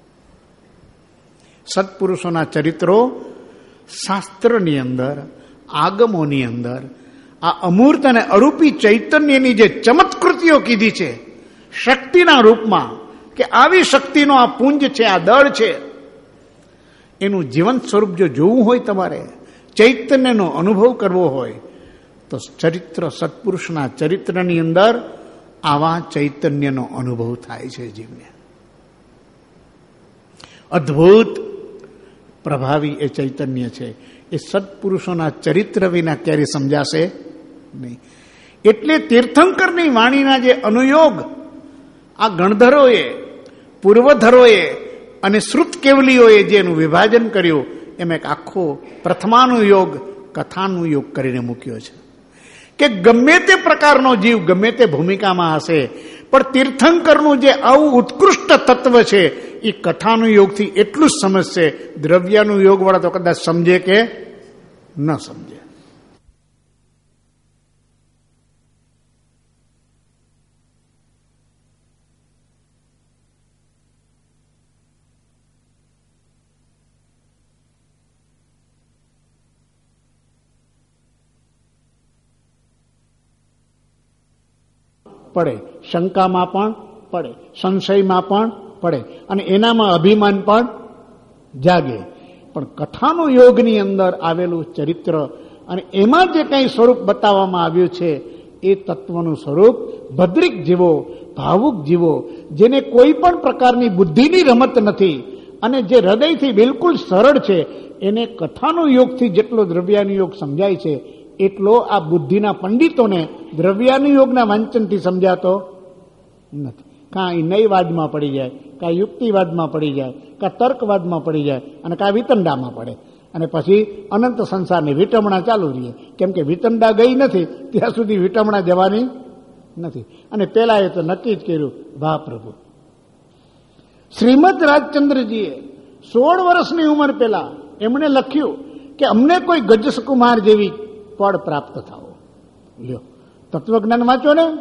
સત્પુરુષોના ચરિત્રો શાસ્ત્રની અંદર આગમોની અંદર આ અમૂર્ત અને અરૂપી ચૈતન્યની જે ચમત્કૃતિઓ કીધી છે શક્તિના રૂપમાં, કે આવી શક્તિનો આ પુંજ છે, આ દળ છે, એનું જીવંત સ્વરૂપ જો જોવું હોય, તમારે ચૈતન્યનો અનુભવ કરવો હોય, તો ચરિત્ર, સત્પુરુષના ચરિત્રની અંદર આવા ચૈતન્યનો અનુભવ થાય છે જીવને. અદ્ભુત પ્રભાવી એ ચૈતન્ય છે. એ સત્પુરુષોના ચરિત્ર વિના ક્યારે સમજાશે નહીં. એટલે તીર્થંકરની વાણીના જે અનુયોગ આ ગણધરોએ, પૂર્વધરોએ અને શ્રુત કેવલીઓએ જેનું વિભાજન કર્યું, એમ એક આખો પ્રથમાનુયોગ, કથાનુયોગ કરીને મૂક્યો છે. કે ગમે તે પ્રકારનો જીવ ગમે તે ભૂમિકામાં હશે, પણ તીર્થંકરનું જે આવું ઉત્કૃષ્ટ તત્વ છે એ કથાનુયોગથી એટલું જ સમજશે. દ્રવ્યાનુયોગ વાળા તો કદાચ સમજે કે ન સમજે. પડે, શંકામાં પણ પડે, સંશયમાં પણ પડે, અને એનામાં અભિમાન પણ જાગે. પણ કથાનો યોગની અંદર આવેલું ચરિત્ર અને એમાં જે કંઈ સ્વરૂપ બતાવવામાં આવ્યું છે એ તત્વનું સ્વરૂપ ભદ્રિક જીવો, ભાવુક જીવો, જેને કોઈ પણ પ્રકારની બુદ્ધિની રમત નથી અને જે હૃદયથી બિલકુલ સરળ છે, એને કથાનો યોગથી જેટલો દ્રવ્યાનુયોગ સમજાય છે એટલો આ બુદ્ધિના પંડિતોને દ્રવ્યાનુયોગના વાંચનથી સમજાતો નથી. કાં એ નયવાદમાં પડી જાય, કાં યુક્તિવાદમાં પડી જાય, કાં તર્કવાદમાં પડી જાય, અને કાં વિતંડામાં પડે, અને પછી અનંત સંસારની વિટમણા ચાલુ રહીએ. કેમ કે વિતંડા ગઈ નથી ત્યાં સુધી વિટમણા જવાની નથી. અને પેલા એ તો નક્કી જ કર્યું, વાહ પ્રભુ. શ્રીમદ રાજચંદ્રજીએ 16 વર્ષની ઉંમર પેલા એમણે લખ્યું કે અમને કોઈ ગજસકુમાર જેવી પડ પ્રાપ્ત થાઓ. લ્યો, તત્વજ્ઞાન વાંચો ને.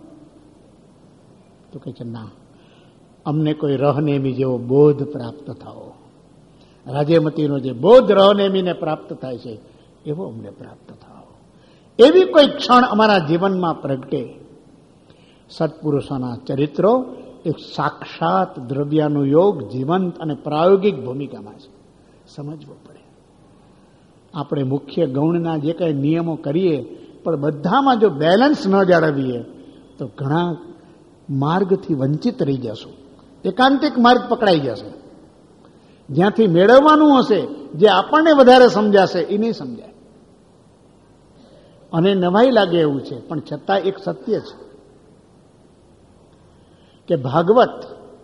તો કહે છે ના, અમને કોઈ રહનેમી જેવો બોધ પ્રાપ્ત થાઓ. રાજ્યમતીનો જે બોધ રહનેમીને પ્રાપ્ત થાય છે એવો અમને પ્રાપ્ત થાઓ. એવી કોઈ ક્ષણ અમારા જીવનમાં પ્રગટે. સત્પુરુષોના ચરિત્રો એક સાક્ષાત દ્રવ્યાનુયોગ જીવંત અને પ્રાયોગિક ભૂમિકામાં છે. સમજવું પડે. આપણે મુખ્ય ગૌણના જે કંઈ નિયમો કરીએ, પણ બધામાં જો બેલેન્સ ન જાળવીએ તો ઘણા માર્ગથી વંચિત રહી જશું. એકાંતિક માર્ગ પકડાઈ જશે. જ્યાંથી મેળવવાનું હશે, જે આપણને વધારે સમજાશે એ નહીં સમજાય. અને નવાઈ લાગે એવું છે, પણ છતાં એક સત્ય છે કે ભાગવત,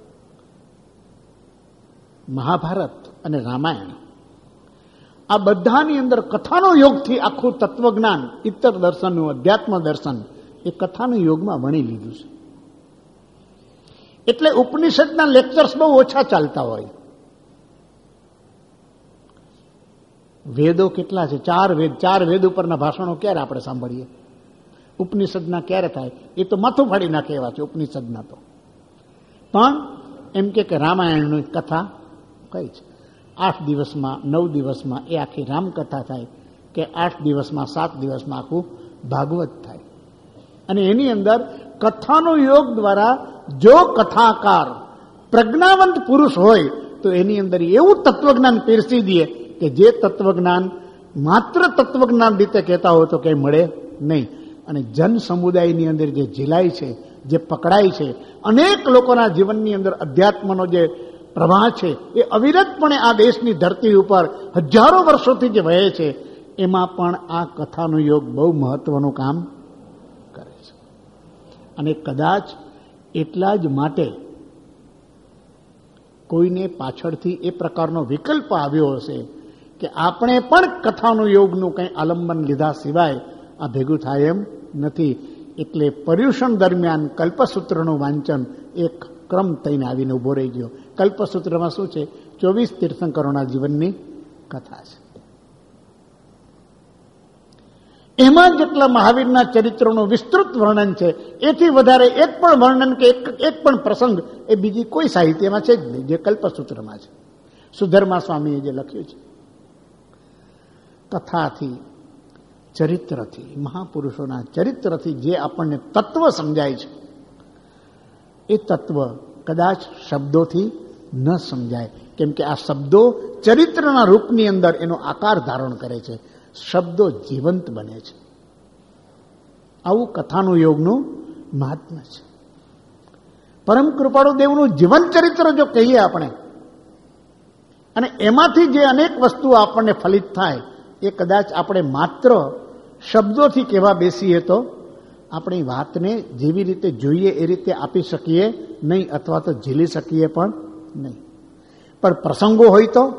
મહાભારત અને રામાયણ આ બધાની અંદર કથાનો યોગથી આખું તત્વજ્ઞાન, ઇત્તર દર્શનનું, અધ્યાત્મ દર્શન એ કથાના યોગમાં વણી લીધું છે. એટલે ઉપનિષદના લેક્ચર્સ બહુ ઓછા ચાલતા હોય. વેદો કેટલા છે? 4 વેદ ઉપરના ભાષણો ક્યારે આપણે સાંભળીએ? ઉપનિષદના ક્યારે થાય? એ તો માથું ફાડી નાખે એવા છે ઉપનિષદના તો. પણ એમ કે રામાયણની કથા કઈ છે? 8 દિવસમાં, 9 દિવસમાં એ આખી રામકથા થાય, કે 8 દિવસમાં, 7 દિવસમાં આખું ભાગવત થાય. અને એની અંદર કથાનો યોગ દ્વારા જો કથાકાર પ્રજ્ઞાવંત પુરુષ હોય તો એની અંદર એવું તત્વજ્ઞાન પીરસી દે કે જે તત્વજ્ઞાન માત્ર તત્વજ્ઞાન રીતે કહેતા હોય તો કંઈ મળે નહીં. અને જન સમુદાયની અંદર જે ઝીલાય છે, જે પકડાય છે, અનેક લોકોના જીવનની અંદર અધ્યાત્મનો જે પ્રવાહ છે એ અવિરતપણે આ દેશની ધરતી ઉપર હજારો વર્ષોથી જે વહે છે, એમાં પણ આ કથાનો યોગ બહુ મહત્વનું કામ કરે છે. અને કદાચ એટલા જ માટે કોઈને પાછળથી એ પ્રકારનો વિકલ્પ આવ્યો હશે કે આપણે પણ કથાનો યોગનું કંઈ આલંબન લીધા સિવાય આ ભેગું થાય એમ નથી. એટલે પર્યુષણ દરમિયાન કલ્પસૂત્રનું વાંચન એક ક્રમ થઈને આવીને ઉભો રહી ગયો. કલ્પસૂત્રમાં શું છે? 24 તીર્થંકરોના જીવનની કથા છે. એમાં જેટલા મહાવીરના ચરિત્રોનું વિસ્તૃત વર્ણન છે, એથી વધારે એક પણ વર્ણન કે એક પણ પ્રસંગ એ બીજી કોઈ સાહિત્યમાં છે જ નહીં, જે કલ્પસૂત્રમાં છે. સુધર્મા સ્વામીએ જે લખ્યું છે, કથાથી ચરિત્રથી, મહાપુરુષોના ચરિત્રથી જે આપણને તત્વ સમજાય છે, એ તત્વ કદાચ શબ્દોથી ન સમજાય. કેમ કે આ શબ્દો ચરિત્રના રૂપની અંદર એનો આકાર ધારણ કરે છે. શબ્દો જીવંત બને છે. આવું કથાનું યોગનું મહાત્મ્ય છે. પરમ કૃપાળુ દેવનું જીવન ચરિત્ર જો કહીએ આપણે, અને એમાંથી જે અનેક વસ્તુઓ આપણને ફલિત થાય, એ કદાચ આપણે માત્ર શબ્દોથી કહેવા બેસીએ તો આપણી વાતને જેવી રીતે જોઈએ એ રીતે આપી શકીએ નહીં, અથવા તો ઝીલી શકીએ પણ નહીં. પણ પ્રસંગો હોય તો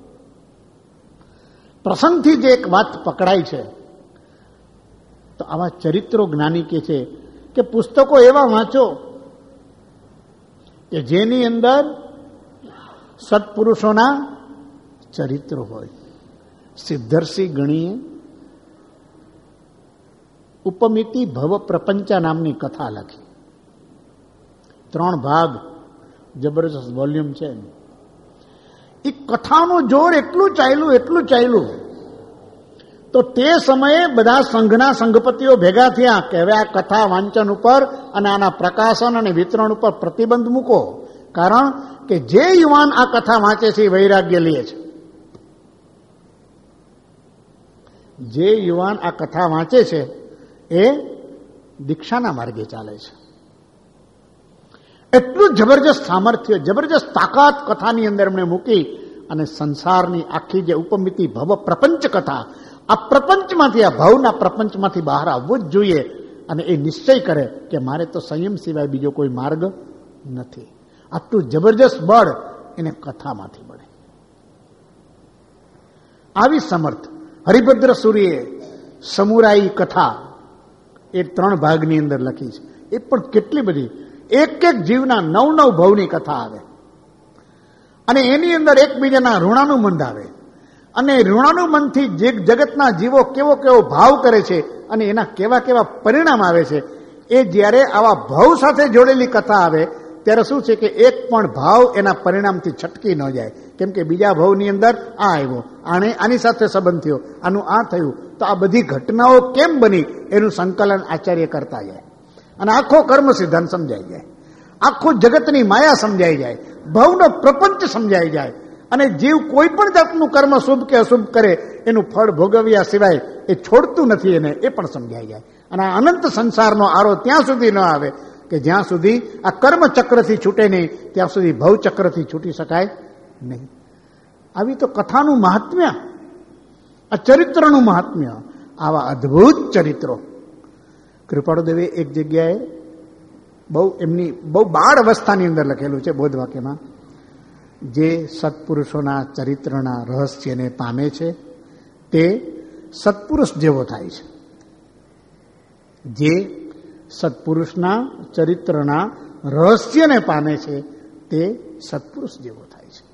પ્રસંગથી જે એક વાત પકડાય છે, તો આવા ચરિત્રો જ્ઞાની કે છે કે પુસ્તકો એવા વાંચો કે જેની અંદર સત્પુરુષોના ચરિત્રો હોય. સિદ્ધર્ષિ ગણીએ ઉપમિતિ ભવ પ્રપંચા નામની કથા લખી. 3 ભાગ, જબરજસ્ત વોલ્યુમ છે. એ કથાનું જોર એટલું ચાલ્યું તો તે સમયે બધા સંઘના સંઘપતિઓ ભેગા થયા કે હવે આ કથા વાંચન ઉપર અને આના પ્રકાશન અને વિતરણ ઉપર પ્રતિબંધ મૂકો. કારણ કે જે યુવાન આ કથા વાંચે છે એ વૈરાગ્ય લે છે. જે યુવાન આ કથા વાંચે છે એ દીક્ષાના માર્ગે ચાલે છે. એટલું જબરજસ્ત સામર્થ્ય, જબરજસ્ત તાકાત કથાની અંદર એમણે મૂકી, અને સંસારની આખી જે ઉપમિતિ ભવ પ્રપંચ કથા, આ પ્રપંચમાંથી, આ ભાવના પ્રપંચમાંથી બહાર આવવું જ જોઈએ, અને એ નિશ્ચય કરે કે મારે તો સંયમ સિવાય બીજો કોઈ માર્ગ નથી. આટલું જબરજસ્ત બળ એને કથામાંથી મળે. આવી સમર્થ હરિભદ્ર સૂરીએ સમુરાઈ કથા એ 3 ભાગની અંદર લખી છે. એ પણ કેટલી બધી, એક જીવના 9 ભવની કથા આવે, અને એની અંદર એકબીજાના ઋણાનુબંધ આવે, અને ઋણાનુબંધથી જે જગતના જીવો કેવો ભાવ કરે છે અને એના કેવા પરિણામ આવે છે, એ જ્યારે આવા ભાવ સાથે જોડેલી કથા આવે ત્યારે શું છે કે એક પણ ભાવ એના પરિણામથી છટકી ન જાય. કેમ કે બીજા ભાવની અંદર આ આવ્યો, આની સાથે સંબંધ થયો, આનું આ થયું, તો આ બધી ઘટનાઓ કેમ બની એનું સંકલન આચાર્ય કરતા જાય, અને આખો કર્મ સિદ્ધાંત સમજાઈ જાય, આખું જગતની માયા સમજાઈ જાય, ભાવનો પ્રપંચ સમજાઈ જાય, અને જીવ કોઈ પણ જાતનું કર્મ શુભ કે અશુભ કરે એનું ફળ ભોગવ્યા સિવાય એ છોડતું નથી, એને એ પણ સમજાઈ જાય. અને આ અનંત સંસારનો આરો ત્યાં સુધી ન આવે કે જ્યાં સુધી આ કર્મ ચક્રથી છૂટે નહીં, ત્યાં સુધી ભવ ચક્રથી છૂટી શકાય નહીં. આવી તો કથાનું મહાત્મ્ય, આ ચરિત્રનું મહાત્મ્ય, આવા અદ્ભુત ચરિત્રો કૃપાળુદેવે એક જગ્યાએ એમની બહુ બાળ અવસ્થાની અંદર લખેલું છે બોધવાક્યમાં, જે સત્પુરુષોના ચરિત્રના રહસ્યને પામે છે તે સત્પુરુષ જેવો થાય છે. જે સત્પુરુષના ચરિત્રના રહસ્યને પામે છે તે સત્પુરુષ જેવો થાય છે.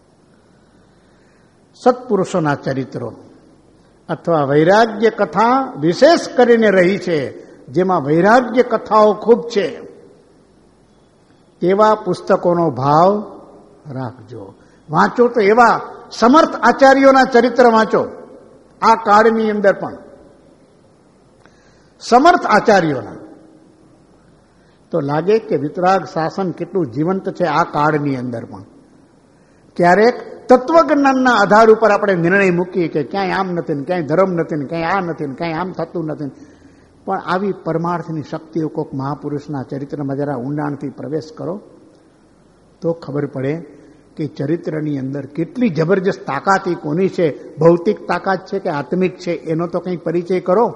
સત્પુરુષોના ચરિત્રો અથવા વૈરાગ્ય કથા વિશેષ કરીને રહી છે, જેમાં વૈરાગ્ય કથાઓ ખૂબ છે, તેવા પુસ્તકોનો ભાવ રાખજો. વાંચો તો એવા સમર્થ આચાર્યોના ચરિત્ર વાંચો. આ કાળની અંદર પણ સમર્થ આચાર્યોના, તો લાગે કે વિતરાગ શાસન કેટલું જીવંત છે આ કાળની અંદર પણ. ક્યારેક તત્વજ્ઞાનના આધાર ઉપર આપણે નિર્ણય મૂકીએ કે ક્યાંય આમ નથી ને ક્યાંય ધર્મ નથી ને ક્યાંય આ નથી ને ક્યાંય આમ થતું નથી, પણ આવી પરમાર્થની શક્તિઓ કોઈક મહાપુરુષના ચરિત્રમાં જરા ઊંડાણથી પ્રવેશ કરો તો ખબર પડે કે ચરિત્રની અંદર કેટલી જબરજસ્ત તાકાત એ કોની છે. ભૌતિક તાકાત છે કે આત્મિક છે એનો તો કંઈ પરિચય કરો.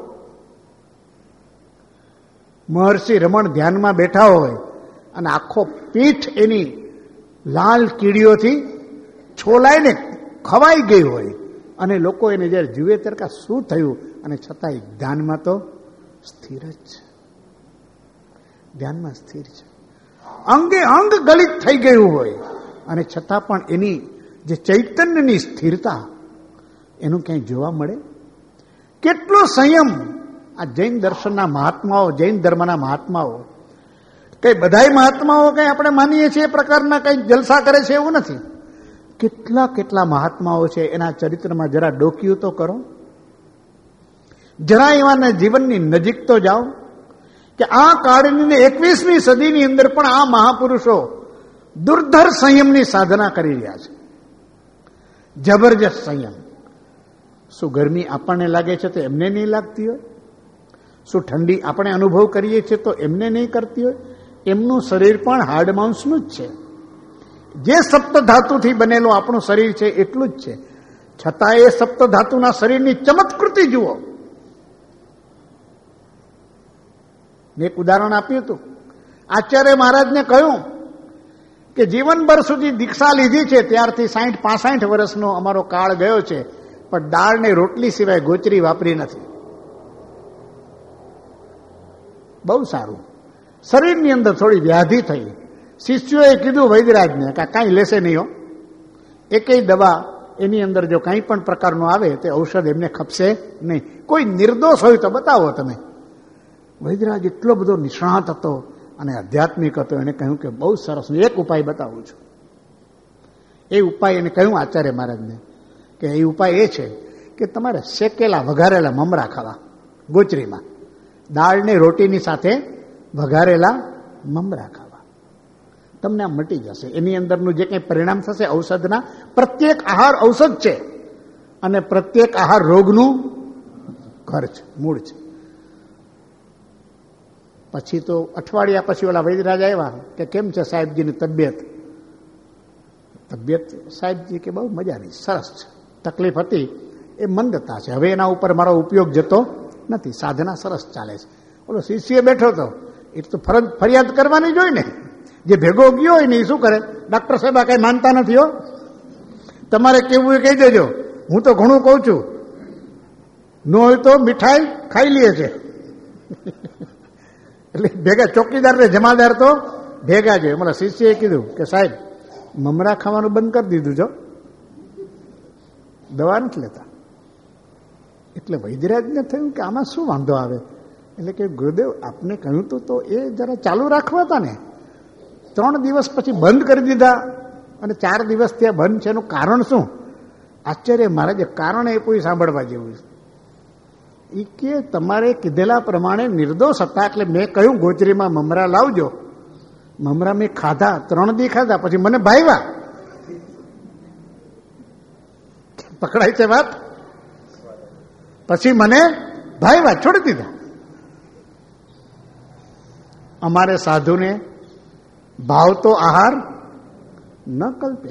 મહર્ષિ રમણ ધ્યાનમાં બેઠા હોય અને આખો પીઠ એની લાલ કીડીઓથી છોલાઈને ખવાઈ ગઈ હોય, અને લોકો એને જ્યારે જુએ ત્યારે શું થયું, અને છતાંય ધ્યાનમાં તો સ્થિર જ છે, ધ્યાનમાં સ્થિર છે, અંગે અંગ ગલિત થઈ ગયું હોય, અને છતાં પણ એની જે ચૈતન્યની સ્થિરતા એનું ક્યાંય જોવા મળે. કેટલો સંયમ! આ જૈન દર્શનના મહાત્માઓ, જૈન ધર્મના મહાત્માઓ, કઈ બધાય મહાત્માઓ કઈ આપણે માનીએ છીએ એ પ્રકારના કઈ જલસા કરે છે એવું નથી. કેટલા મહાત્માઓ છે એના ચરિત્રમાં જરા ડોક્યું તો કરો. જરા એવાના જીવનની નજીક તો જાઓ કે આ કાળની 21મી સદીની અંદર પણ આ મહાપુરુષો દુર્ધર સંયમની સાધના કરી રહ્યા છે. જબરજસ્ત સંયમ. શું ગરમી આપણને લાગે છે તો એમને નહીં લાગતી હોય? શું ઠંડી આપણે અનુભવ કરીએ છીએ તો એમને નહીં કરતી હોય? એમનું શરીર પણ હાડ માંસનું જ છે. જે સપ્તધાતુથી બનેલું આપણું શરીર છે એટલું જ છે. છતાં એ સપ્તધાતુના શરીરની ચમત્કૃતિ જુઓ. મેં એક ઉદાહરણ આપ્યું હતું. આચાર્ય મહારાજને કહ્યું કે જીવનભર સુધી દીક્ષા લીધી છે ત્યારથી 60-65 વર્ષનો અમારો કાળ ગયો છે, પણ દાળ ને રોટલી સિવાય ગોચરી વાપરી નથી. બહુ સારું. શરીરની અંદર થોડી વ્યાધિ થઈ. શિષ્યોએ કીધું વૈદ્યરાજને કે કાંઈ લેશે નહીં હો, એકેય દવા એની અંદર જો કંઈ પણ પ્રકારનું આવે તે ઔષધ એમને ખપશે નહીં. કોઈ નિર્દોષ હોય તો બતાવો તમે. વૈદ્યરાજ એટલો બધો નિષ્ણાત હતો અને આધ્યાત્મિક હતો. એને કહ્યું કે બહુ સરસ, એક ઉપાય બતાવું છું. એ ઉપાય એને કહ્યું આચાર્ય મહારાજને કે એ ઉપાય એ છે કે તમારે શેકેલા વઘારેલા મમરા ખાવા ગોચરીમાં. દાળને રોટીની સાથે વઘારેલા મમરા ખાવા. તમને આ મટી જશે. એની અંદરનું જે કંઈ પરિણામ થશે ઔષધના, પ્રત્યેક આહાર ઔષધ છે અને પ્રત્યેક આહાર રોગનું ઘર છે, મૂળ છે. પછી તો અઠવાડિયા પછી ઓલા વૈદ્યરાજ આવ્યા કે કેમ છે સાહેબજીની તબિયત? તબિયત સાહેબજી કે બહુ મજાની, સરસ છે. તકલીફ હતી એ મંદતા છે, હવે એના ઉપર મારો ઉપયોગ જતો નથી, સાધના સરસ ચાલે છે. ઓલો શિષ્ય બેઠો હતો, એ તો ફરિયાદ કરવાની જ હોય ને. જે ભેગો ગયો હોય ને એ શું કરે? ડાક્ટર સાહેબ આ કઈ માનતા નથી હો, તમારે કેવું એ કહી દેજો, હું તો ઘણું કહું છું. ન હોય તો મીઠાઈ ખાઈ લે છે. એટલે ભેગા ચોકીદાર ને જમાદાર તો ભેગા છે. મને શિષ્યએ કીધું કે સાહેબ મમરા ખાવાનું બંધ કરી દીધું છો, દવા નથી લેતા. એટલે વૈદ્યરાજને થયું કે આમાં શું વાંધો આવે? એટલે કે ગુરુદેવ આપને કહ્યું તો એ જરા ચાલુ રાખવા હતા ને. 3 દિવસ પછી બંધ કરી દીધા અને 4 દિવસ ત્યાં બંધ છે. એનું કારણ શું? આચાર્ય મહારાજે કારણ એ કોઈ સાંભળવા જેવું છે. એ કે તમારે કીધેલા પ્રમાણે નિર્દોષ હતા એટલે મેં કહ્યું ગોચરીમાં મમરા લાવજો. મમરા મેં ખાધા, 3 દી ખાધા, પછી મને ભાવ્યા. પકડાય છે વાત? પછી મને ભાવ્યા, છોડી દીધા. અમારે સાધુને ભાવતો આહાર ન કલ્પે.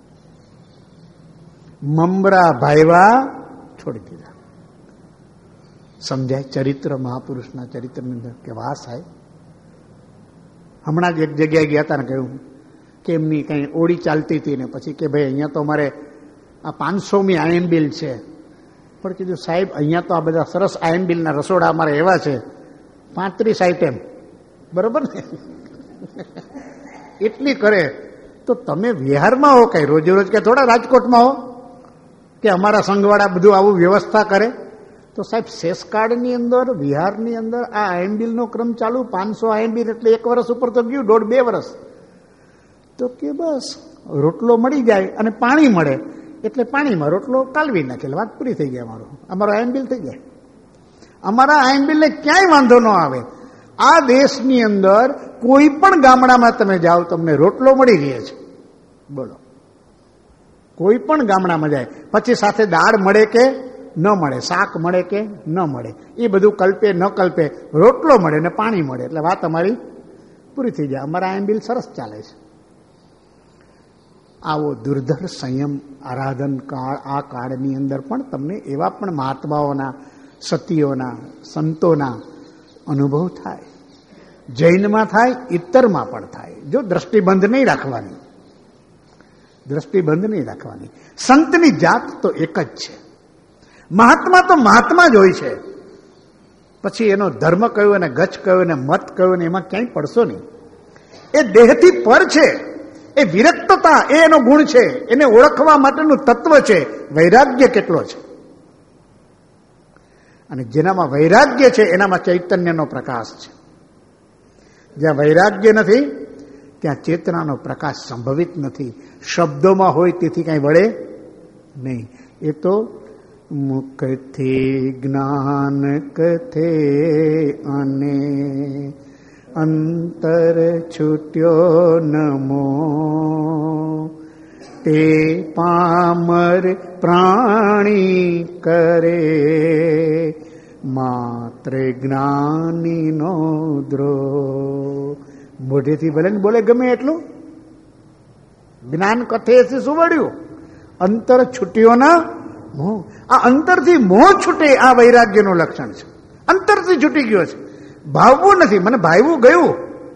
મમરા ભાવ્યા, છોડી દીધા. સમજાય ચરિત્ર મહાપુરુષના ચરિત્રની અંદર કે વાહ સાહેબ. હમણાં જ એક જગ્યાએ ગયા હતા ને કહ્યું કે એમની કંઈ ઓળી ચાલતી હતી ને પછી કે ભાઈ અહીંયા તો અમારે આ 500મી આયન બિલ છે. પણ કીધું સાહેબ અહીંયા તો આ બધા સરસ આયન બિલના રસોડા અમારે એવા છે 35 આઈટમ, બરોબર ને? એટલી કરે તો તમે વિહારમાં હો કઈ રોજે રોજ કે થોડા રાજકોટમાં હો કે અમારા સંઘવાળા બધું આવું વ્યવસ્થા કરે? તો સાહેબ શેષકાળની અંદર વિહારની અંદર આ આયનબિલનો ક્રમ ચાલુ. 500 આયનબિલ એટલે 1 વર્ષ ઉપર તો ગયું, 1.5-2 વર્ષ. તો કે બસ રોટલો મળી જાય અને પાણી મળે એટલે પાણીમાં રોટલો કાલવી નાખે, વાત પૂરી થઈ ગઈ. અમારો આયનબિલ થઈ જાય. અમારા આયનબિલને ક્યાંય વાંધો ન આવે. આ દેશની અંદર કોઈ પણ ગામડામાં તમે જાઓ તમને રોટલો મળી રહે છે. બોલો, કોઈ પણ ગામડામાં જાય પછી સાથે દાળ મળે કે ન મળે, શાક મળે કે ન મળે, એ બધું કલ્પે ન કલ્પે, રોટલો મળે ને પાણી મળે એટલે વાત અમારી પૂરી થઈ જાય. અમારા આયનબિલ સરસ ચાલે છે. આવો દુર્ધર સંયમ આરાધન કાળ, આ કાળની અંદર પણ તમને એવા પણ મહાત્માઓના, સતીઓના, સંતોના અનુભવ થાય. જૈનમાં થાય, ઇત્તરમાં પણ થાય. જો દ્રષ્ટિબંધ નહીં રાખવાની, દ્રષ્ટિબંધ નહીં રાખવાની. સંતની જાત તો એક જ છે. મહાત્મા તો મહાત્મા જ હોય છે. પછી એનો ધર્મ કયો અને ગચ્છ કયો અને મત કયો ને એમાં ક્યાંય પડશો નહીં. એ દેહથી પર છે. એ વિરક્તતા એ એનો ગુણ છે. એને ઓળખવા માટેનું તત્વ છે. વૈરાગ્ય કેટલો છે, અને જેનામાં વૈરાગ્ય છે એનામાં ચૈતન્યનો પ્રકાશ છે. જ્યાં વૈરાગ્ય નથી ત્યાં ચેતનાનો પ્રકાશ સંભવિત નથી. શબ્દોમાં હોય તેથી કાંઈ વળે નહીં. એ તો મુખથી જ્ઞાન કથે અને અંતર છૂટ્યો નમો. તે પામર પ્રાણી કરે માત્ર જ્ઞાનીનો દ્રોહ. મોઢેથી ભલે ને બોલે ગમે એટલું, જ્ઞાન કથે શું વળ્યું? અંતર છૂટ્યો ના મોહ. આ અંતરથી મોહ છૂટે આ વૈરાગ્યનું લક્ષણ છે. અંતરથી છૂટી ગયો છે, ભાવવું નથી, મને ભાવવું ગયું.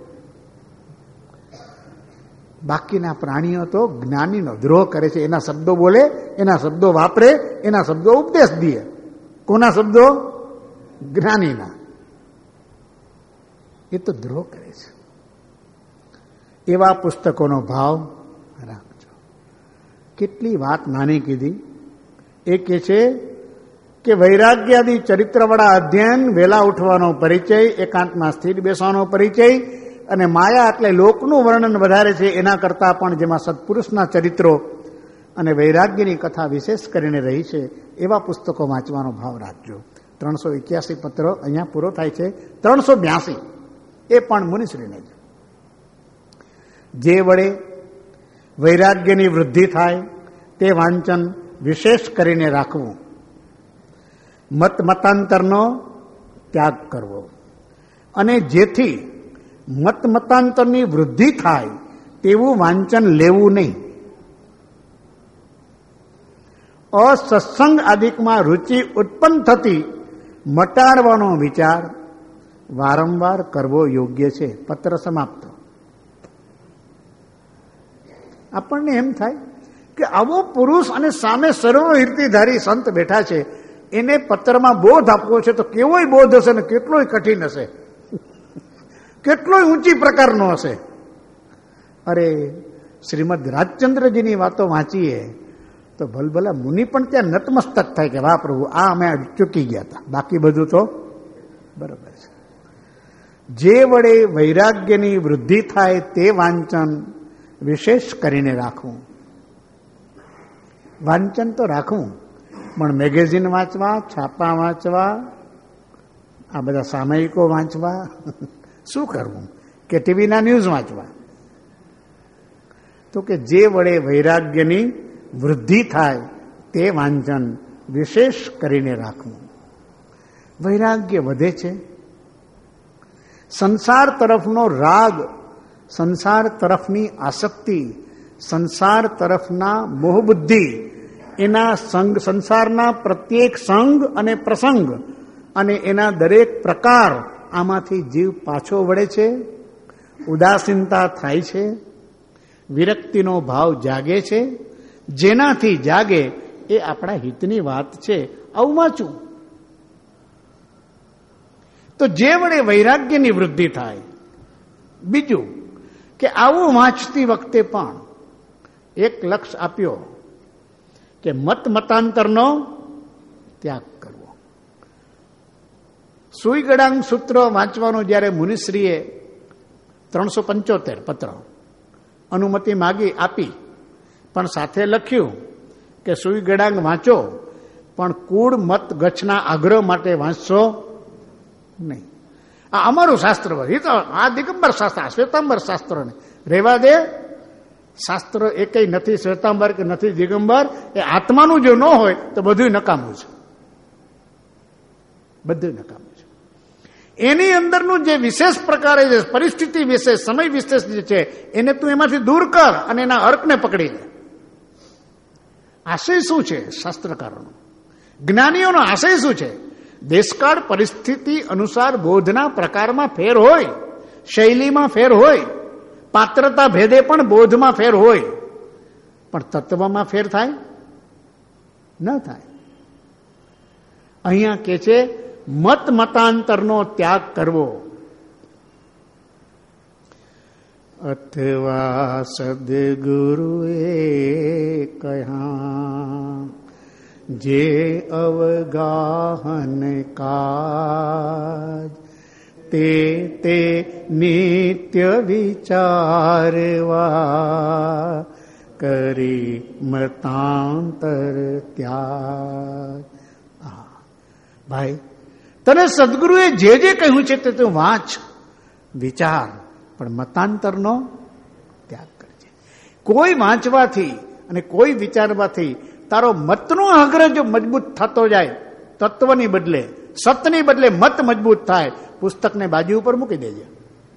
બાકીના પ્રાણીઓ તો જ્ઞાનીનો દ્રોહ કરે છે. એના શબ્દો બોલે, એના શબ્દો વાપરે, એના શબ્દો ઉપદેશ દે. કોના શબ્દો? જ્ઞાનીના. એ તો દ્રોહ કરે છે. એવા પુસ્તકોનો ભાવ રાખજો. કેટલી વાત નાની કીધી. એ કહે છે કે વૈરાગ્યાદી ચરિત્રવાળા અધ્યયન, વહેલા ઉઠવાનો પરિચય, એકાંતમાં સ્થિર બેસવાનો પરિચય, અને માયા એટલે લોકનું વર્ણન વધારે છે એના કરતાં પણ જેમાં સત્પુરુષના ચરિત્રો અને વૈરાગ્યની કથા વિશેષ કરીને રહી છે એવા પુસ્તકો વાંચવાનો ભાવ રાખજો. 381 પત્રો અહીંયા પૂરો થાય છે. 382 એ પણ મુનિશ્રીને છે. જે વડે વૈરાગ્યની વૃદ્ધિ થાય તે વાંચન વિશેષ કરીને રાખવું. મત મતાંતરનો ત્યાગ કરવો, અને જેથી મત મતાંતરની વૃદ્ધિ થાય તેવું વાંચન લેવું નહીં. અસત્સંગ આદિકમાં રુચિ ઉત્પન્ન થતી મટાડવાનો વિચાર વારંવાર કરવો યોગ્ય છે. પત્ર સમાપ્ત. આપણને એમ થાય કે આવો પુરુષ અને સામે સર્વહીર્તિધારી સંત બેઠા છે, એને પત્રમાં બોધ આપવો છે તો કેવોય બોધ હશે ને કેટલોય કઠિન હશે, કેટલોય ઊંચી પ્રકારનો હશે. અરે શ્રીમદ રાજચંદ્રજીની વાતો વાંચીએ તો ભલભલા મુનિ પણ ત્યાં નતમસ્તક થાય કે વાહ પ્રભુ, આ અમે ચૂકી ગયા હતા, બાકી બધું તો બરાબર છે. જે વડે વૈરાગ્યની વૃદ્ધિ થાય તે વાંચન વિશેષ કરીને રાખવું. વાંચન તો રાખવું, પણ મેગેઝિન વાંચવા, છાપા વાંચવા, આ બધા સામયિકો વાંચવા શું કરવું? કે ટીવીના ન્યૂઝ વાંચવા? તો કે જે વડે વૈરાગ્યની વૃદ્ધિ થાય તે વાંચન વિશેષ કરીને રાખવું. વૈરાગ્ય વધે છે. સંસાર તરફનો રાગ, સંસાર તરફની આસક્તિ, સંસાર તરફના મોહબુદ્ધિ, એના સંગ, સંસારના પ્રત્યેક સંગ અને પ્રસંગ અને એના દરેક પ્રકાર, આમાંથી જીવ પાછો વળે છે. ઉદાસીનતા થાય છે, વિરક્તિનો ભાવ જાગે છે. જેનાથી જાગે એ આપણા હિતની વાત છે. આવું વાંચું તો જે વડે વૈરાગ્યની વૃદ્ધિ થાય. બીજું કે આવું વાંચતી વખતે પણ એક લક્ષ્ય આપ્યો કે મત મતાંતરનો ત્યાગ કરવો. સુઈ ગડાંગ સૂત્ર વાંચવાનું જ્યારે મુનિશ્રીએ 375 પત્ર અનુમતિ માગી, આપી, પણ સાથે લખ્યું કે સુઈ ગડાંગ વાંચો, પણ કુળ મત ગચ્છના આગ્રહ માટે વાંચશો નહીં. આ અમારું શાસ્ત્ર, આ દિગંબર શાસ્ત્ર, શ્વેતાંબર શાસ્ત્ર ને રહેવા દે. શાસ્ત્ર એકેય નથી શ્વેતાંબર કે નથી દિગંબર. એ આત્માનું જો ન હોય તો બધું નકામું છે, બધું નકામું છે. એની અંદરનું જે વિશેષ પ્રકારે જે પરિસ્થિતિ વિશેષ, સમય વિશેષ જે છે એને તું એમાંથી દૂર કર અને એના અર્કને પકડી લે. આશય શું છે શાસ્ત્રકારોનો? જ્ઞાનીઓનો આશય શું છે? દેશકાળ પરિસ્થિતિ અનુસાર બોધના પ્રકારમાં ફેર હોય, શૈલીમાં ફેર હોય, પાત્રતા ભેદે પણ બોધમાં ફેર હોય, પણ તત્વમાં ફેર થાય ન થાય. અહીંયા કે છે મત મતાંતરનો ત્યાગ કરવો. અથવા સદગુરુએ કહ્યા જે અવગાહન કાજ, તે નિત્ય વિચારવા કરી મતાંતર ત્યાગ. ભાઈ, તને સદગુરુએ જે જે કહ્યું છે તે તું વાંચ, વિચાર, પણ મતાંતરનો ત્યાગ કરજે. કોઈ વાંચવાથી અને કોઈ વિચારવાથી તારો મતનો આગ્રહ જો મજબૂત થતો જાય, તત્વની બદલે સતની બદલે મત મજબૂત થાય, પુસ્તકને બાજુ ઉપર મૂકી દેજે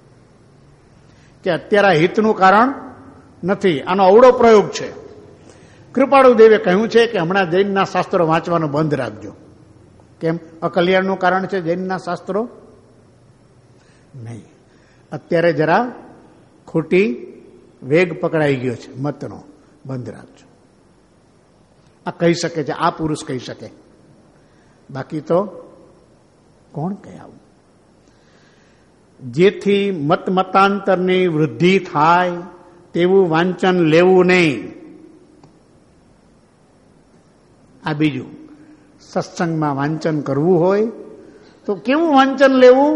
કે અત્યારે હિતનું કારણ નથી, આનો અવળો પ્રયોગ છે. કૃપાળુ દેવે કહ્યું છે કે હમણાં જૈનના શાસ્ત્રો વાંચવાનું બંધ રાખજો. કેમ? અકલ્યાણનું કારણ છે જૈનના શાસ્ત્રો? નહીં, અત્યારે જરા ખોટી વેગ પકડાઈ ગયો છે મતનો, બંધ રાખજો. આ કહી શકે છે, આ પુરુષ કહી શકે, બાકી તો કોણ કહે આવું? જેથી મત મતાંતરની વૃદ્ધિ થાય તેવું વાંચન લેવું નહીં. આ બીજું, સત્સંગમાં વાંચન કરવું હોય તો કેવું વાંચન લેવું?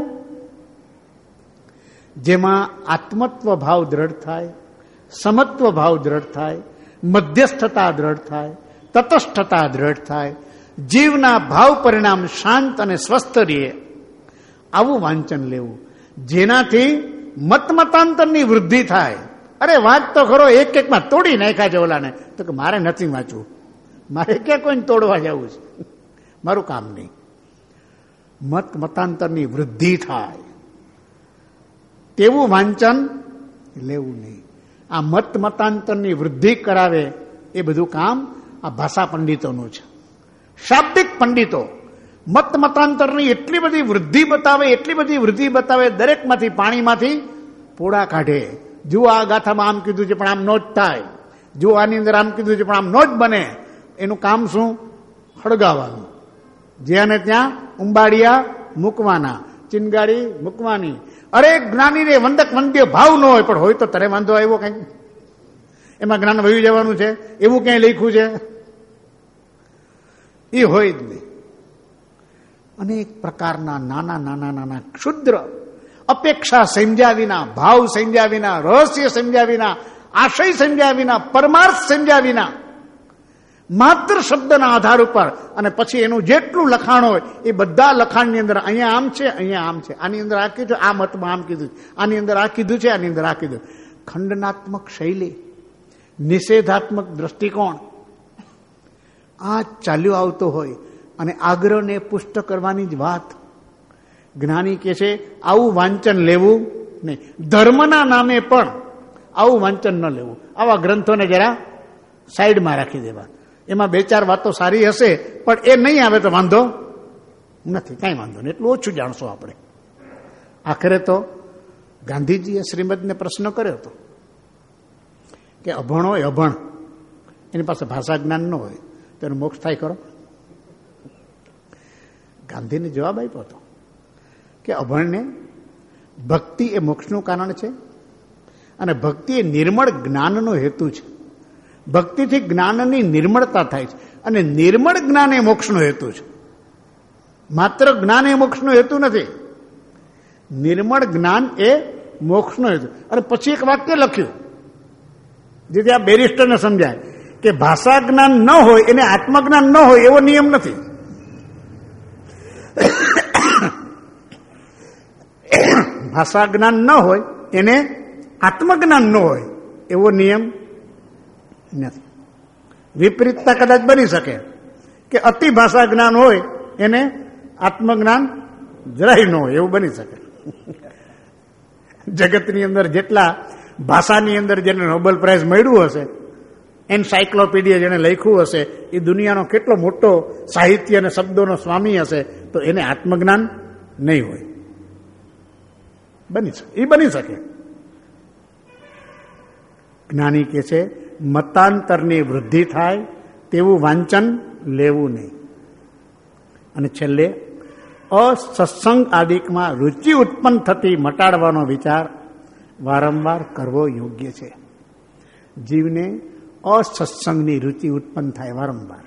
જેમાં આત્મત્વ ભાવ દ્રઢ થાય, સમત્વ ભાવ દ્રઢ થાય, મધ્યસ્થતા દ્રઢ થાય, તટસ્થતા દ્રઢ થાય, જીવના ભાવ પરિણામ શાંત અને સ્વસ્થ રહે, આવું વાંચન લેવું. જેનાથી મતમતાંતરની વૃદ્ધિ થાય. અરે વાંચ તો ખરો, એક એકમાં તોડી નાખ્યા છે ઓલાને, તો કે મારે નથી વાંચવું, મારે ક્યાં કોઈને તોડવા જવું છે, મારું કામ નહીં. મતાંતરની વૃદ્ધિ થાય તેવું વાંચન લેવું નહીં. આ મતાંતરની વૃદ્ધિ કરાવે એ બધું કામ આ ભાષા પંડિતોનું છે. શાબ્દિક પંડિતો મતાંતરની એટલી બધી વૃદ્ધિ બતાવે, એટલી બધી વૃદ્ધિ બતાવે, દરેકમાંથી પાણીમાંથી પોળા કાઢે. જુઓ આ ગાથામાં આમ કીધું છે પણ આમ નો જ થાય, જુઓ આની અંદર આમ કીધું છે પણ આમ નો જ બને. એનું કામ શું? હળગાવાનું. જ્યાં ને ત્યાં ઉંબાડિયા મૂકવાના, ચિનગાડી મૂકવાની. અરે જ્ઞાનીને વંદક વંદ્ય ભાવ ન હોય, પણ હોય તો તરે વાંધો આવ્યો કઈ? એમાં જ્ઞાન વહી જવાનું છે એવું ક્યાંય લખ્યું છે? એ હોય જ નહીં. અનેક પ્રકારના નાના નાના નાના ક્ષુદ્ર અપેક્ષા સમજ્યા વિના, ભાવ સમજ્યા વિના, રહસ્ય સમજ્યા વિના, આશય સમજ્યા વિના, પરમાર્થ સમજ્યા વિના, માત્ર શબ્દના આધાર ઉપર, અને પછી એનું જેટલું લખાણ હોય એ બધા લખાણની અંદર અહીંયા આમ છે, અહીંયા આમ છે, આની અંદર આ કીધું, આ મતમાં આમ કીધું, આની અંદર આ કીધું છે, આની અંદર આ કીધું. ખંડનાત્મક શૈલી, નિષેધાત્મક દ્રષ્ટિકોણ, આ ચાલ્યો આવતો હોય અને આગ્રહને પુષ્ટ કરવાની જ વાત. જ્ઞાની કહે છે આવું વાંચન લેવું નહીં. ધર્મના નામે પણ આવું વાંચન ન લેવું. આવા ગ્રંથોને જરા સાઈડમાં રાખી દેવા. એમાં બે ચાર વાતો સારી હશે પણ એ નહીં આવે તો વાંધો નથી, કાંઈ વાંધો નહીં, એટલું ઓછું જાણશો આપણે. આખરે તો ગાંધીજીએ શ્રીમદને પ્રશ્ન કર્યો હતો કે અભણ હોય, અભણ, એની પાસે ભાષા જ્ઞાન ન હોય તો એનો મોક્ષ થાય ખરો? ગાંધીને જવાબ આપ્યો હતો કે અભણને ભક્તિ એ મોક્ષનું કારણ છે, અને ભક્તિ એ નિર્મળ જ્ઞાનનો હેતુ છે. ભક્તિથી જ્ઞાનની નિર્મળતા થાય છે, અને નિર્મળ જ્ઞાન એ મોક્ષનો હેતુ છે. માત્ર જ્ઞાન એ મોક્ષનો હેતુ નથી, નિર્મળ જ્ઞાન એ મોક્ષનો હેતુ. અને પછી એક વાક્ય લખ્યું જેથી આ બેરિસ્ટરને સમજાય કે ભાષા જ્ઞાન ન હોય એને આત્મજ્ઞાન ન હોય એવો નિયમ નથી. ભાષા જ્ઞાન ન હોય એને આત્મજ્ઞાન ન હોય એવો નિયમ નથી. વિપરીતતા કદાચ બની શકે કે અતિ ભાષા જ્ઞાન હોય એને આત્મજ્ઞાન જરાય ન હોય એવું બની શકે. જગતની અંદર જેટલા ભાષાની અંદર જેને નોબેલ પ્રાઇઝ મળ્યું હશે, એન્સાઇક્લોપીડિયા જેને લખ્યું હશે, એ દુનિયાનો કેટલો મોટો સાહિત્ય અને શબ્દોનો સ્વામી હશે, તો એને આત્મજ્ઞાન નહીં હોય. બની શકે. જ્ઞાની કે છે મતાંતરની વૃદ્ધિ થાય તેવું વાંચન લેવું નહીં. અને છેલ્લે અસત્સંગ આદિકમાં રુચિ ઉત્પન્ન થતી મટાડવાનો વિચાર વારંવાર કરવો યોગ્ય છે. જીવને અસત્સંગની રુચિ ઉત્પન્ન થાય, વારંવાર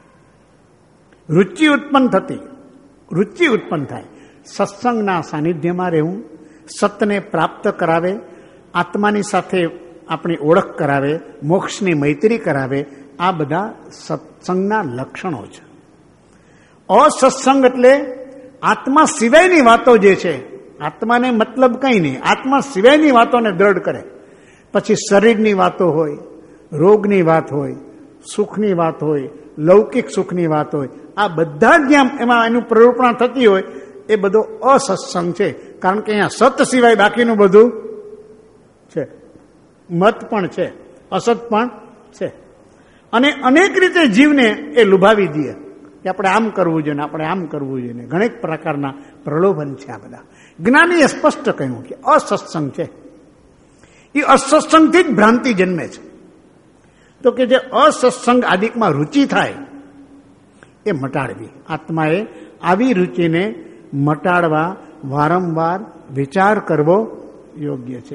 રુચિ ઉત્પન્ન થાય. સત્સંગના સાનિધ્યમાં રહેવું સતને પ્રાપ્ત કરાવે, આત્માની સાથે આપણી ઓળખ કરાવે, મોક્ષની મૈત્રી કરાવે, આ બધા સત્સંગના લક્ષણો છે. અસત્સંગ એટલે આત્મા સિવાયની વાતો જે છે, આત્માને મતલબ કંઈ નહીં, આત્મા સિવાયની વાતોને દ્રઢ કરે. પછી શરીરની વાતો હોય, રોગની વાત હોય, સુખની વાત હોય, લૌકિક સુખની વાત હોય, આ બધા જ જ્યાં એમાં એનું પ્રરૂપણા થતી હોય એ બધો અસત્સંગ છે. કારણ કે અહીંયા સત સિવાય બાકીનું બધું છે. મત પણ છે, અસત પણ છે. અને અનેક રીતે જીવને એ લુભાવી દે કે આપણે આમ કરવું જોઈએ, આપણે આમ કરવું જોઈએ. ઘણી પ્રકારના પ્રલોભન છે આ બધા. જ્ઞાનીએ સ્પષ્ટ કહ્યું કે અસત્સંગ છે એ અસત્સંગથી જ ભ્રાંતિ જન્મે છે. તો કે જે અસત્સંગ આદિકમાં રુચિ થાય એ મટાડવી. આત્માએ આવી રુચિને મટાડવા વારંવાર વિચાર કરવો યોગ્ય છે.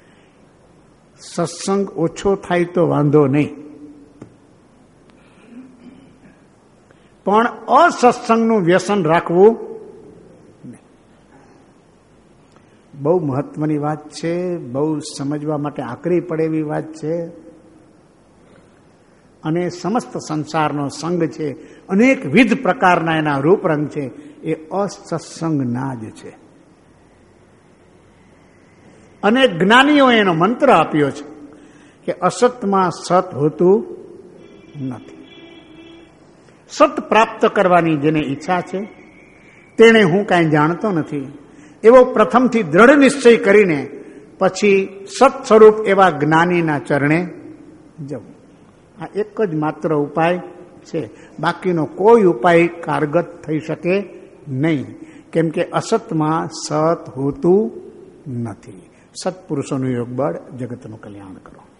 સત્સંગ ઓછો થાય તો વાંધો નહીં, પણ અસત્સંગનું વ્યસન રાખવું નહીં. બહુ મહત્વની વાત છે, બહુ સમજવા માટે આકરી પડે એવી વાત છે. અને સમસ્ત સંસારનો સંગ છે, અનેક વિધ પ્રકારના એના રૂપરંગ છે, એ અસત્સંગના જ છે. અને જ્ઞાનીઓએ એનો મંત્ર આપ્યો છે કે અસતમાં સત હોતું નથી. સત પ્રાપ્ત કરવાની જેને ઈચ્છા છે તેણે હું કાંઈ જાણતો નથી એવો પ્રથમથી દ્રઢ નિશ્ચય કરીને પછી સત સ્વરૂપ એવા જ્ઞાનીના ચરણે જવું. આ એક જ માત્ર ઉપાય છે, બાકીનો કોઈ ઉપાય કારગત થઈ શકે નહીં. કેમ કે અસતમાં સત હોતું નથી. સત્પુરુષોનું યોગ બળ જગતનું કલ્યાણ કરો.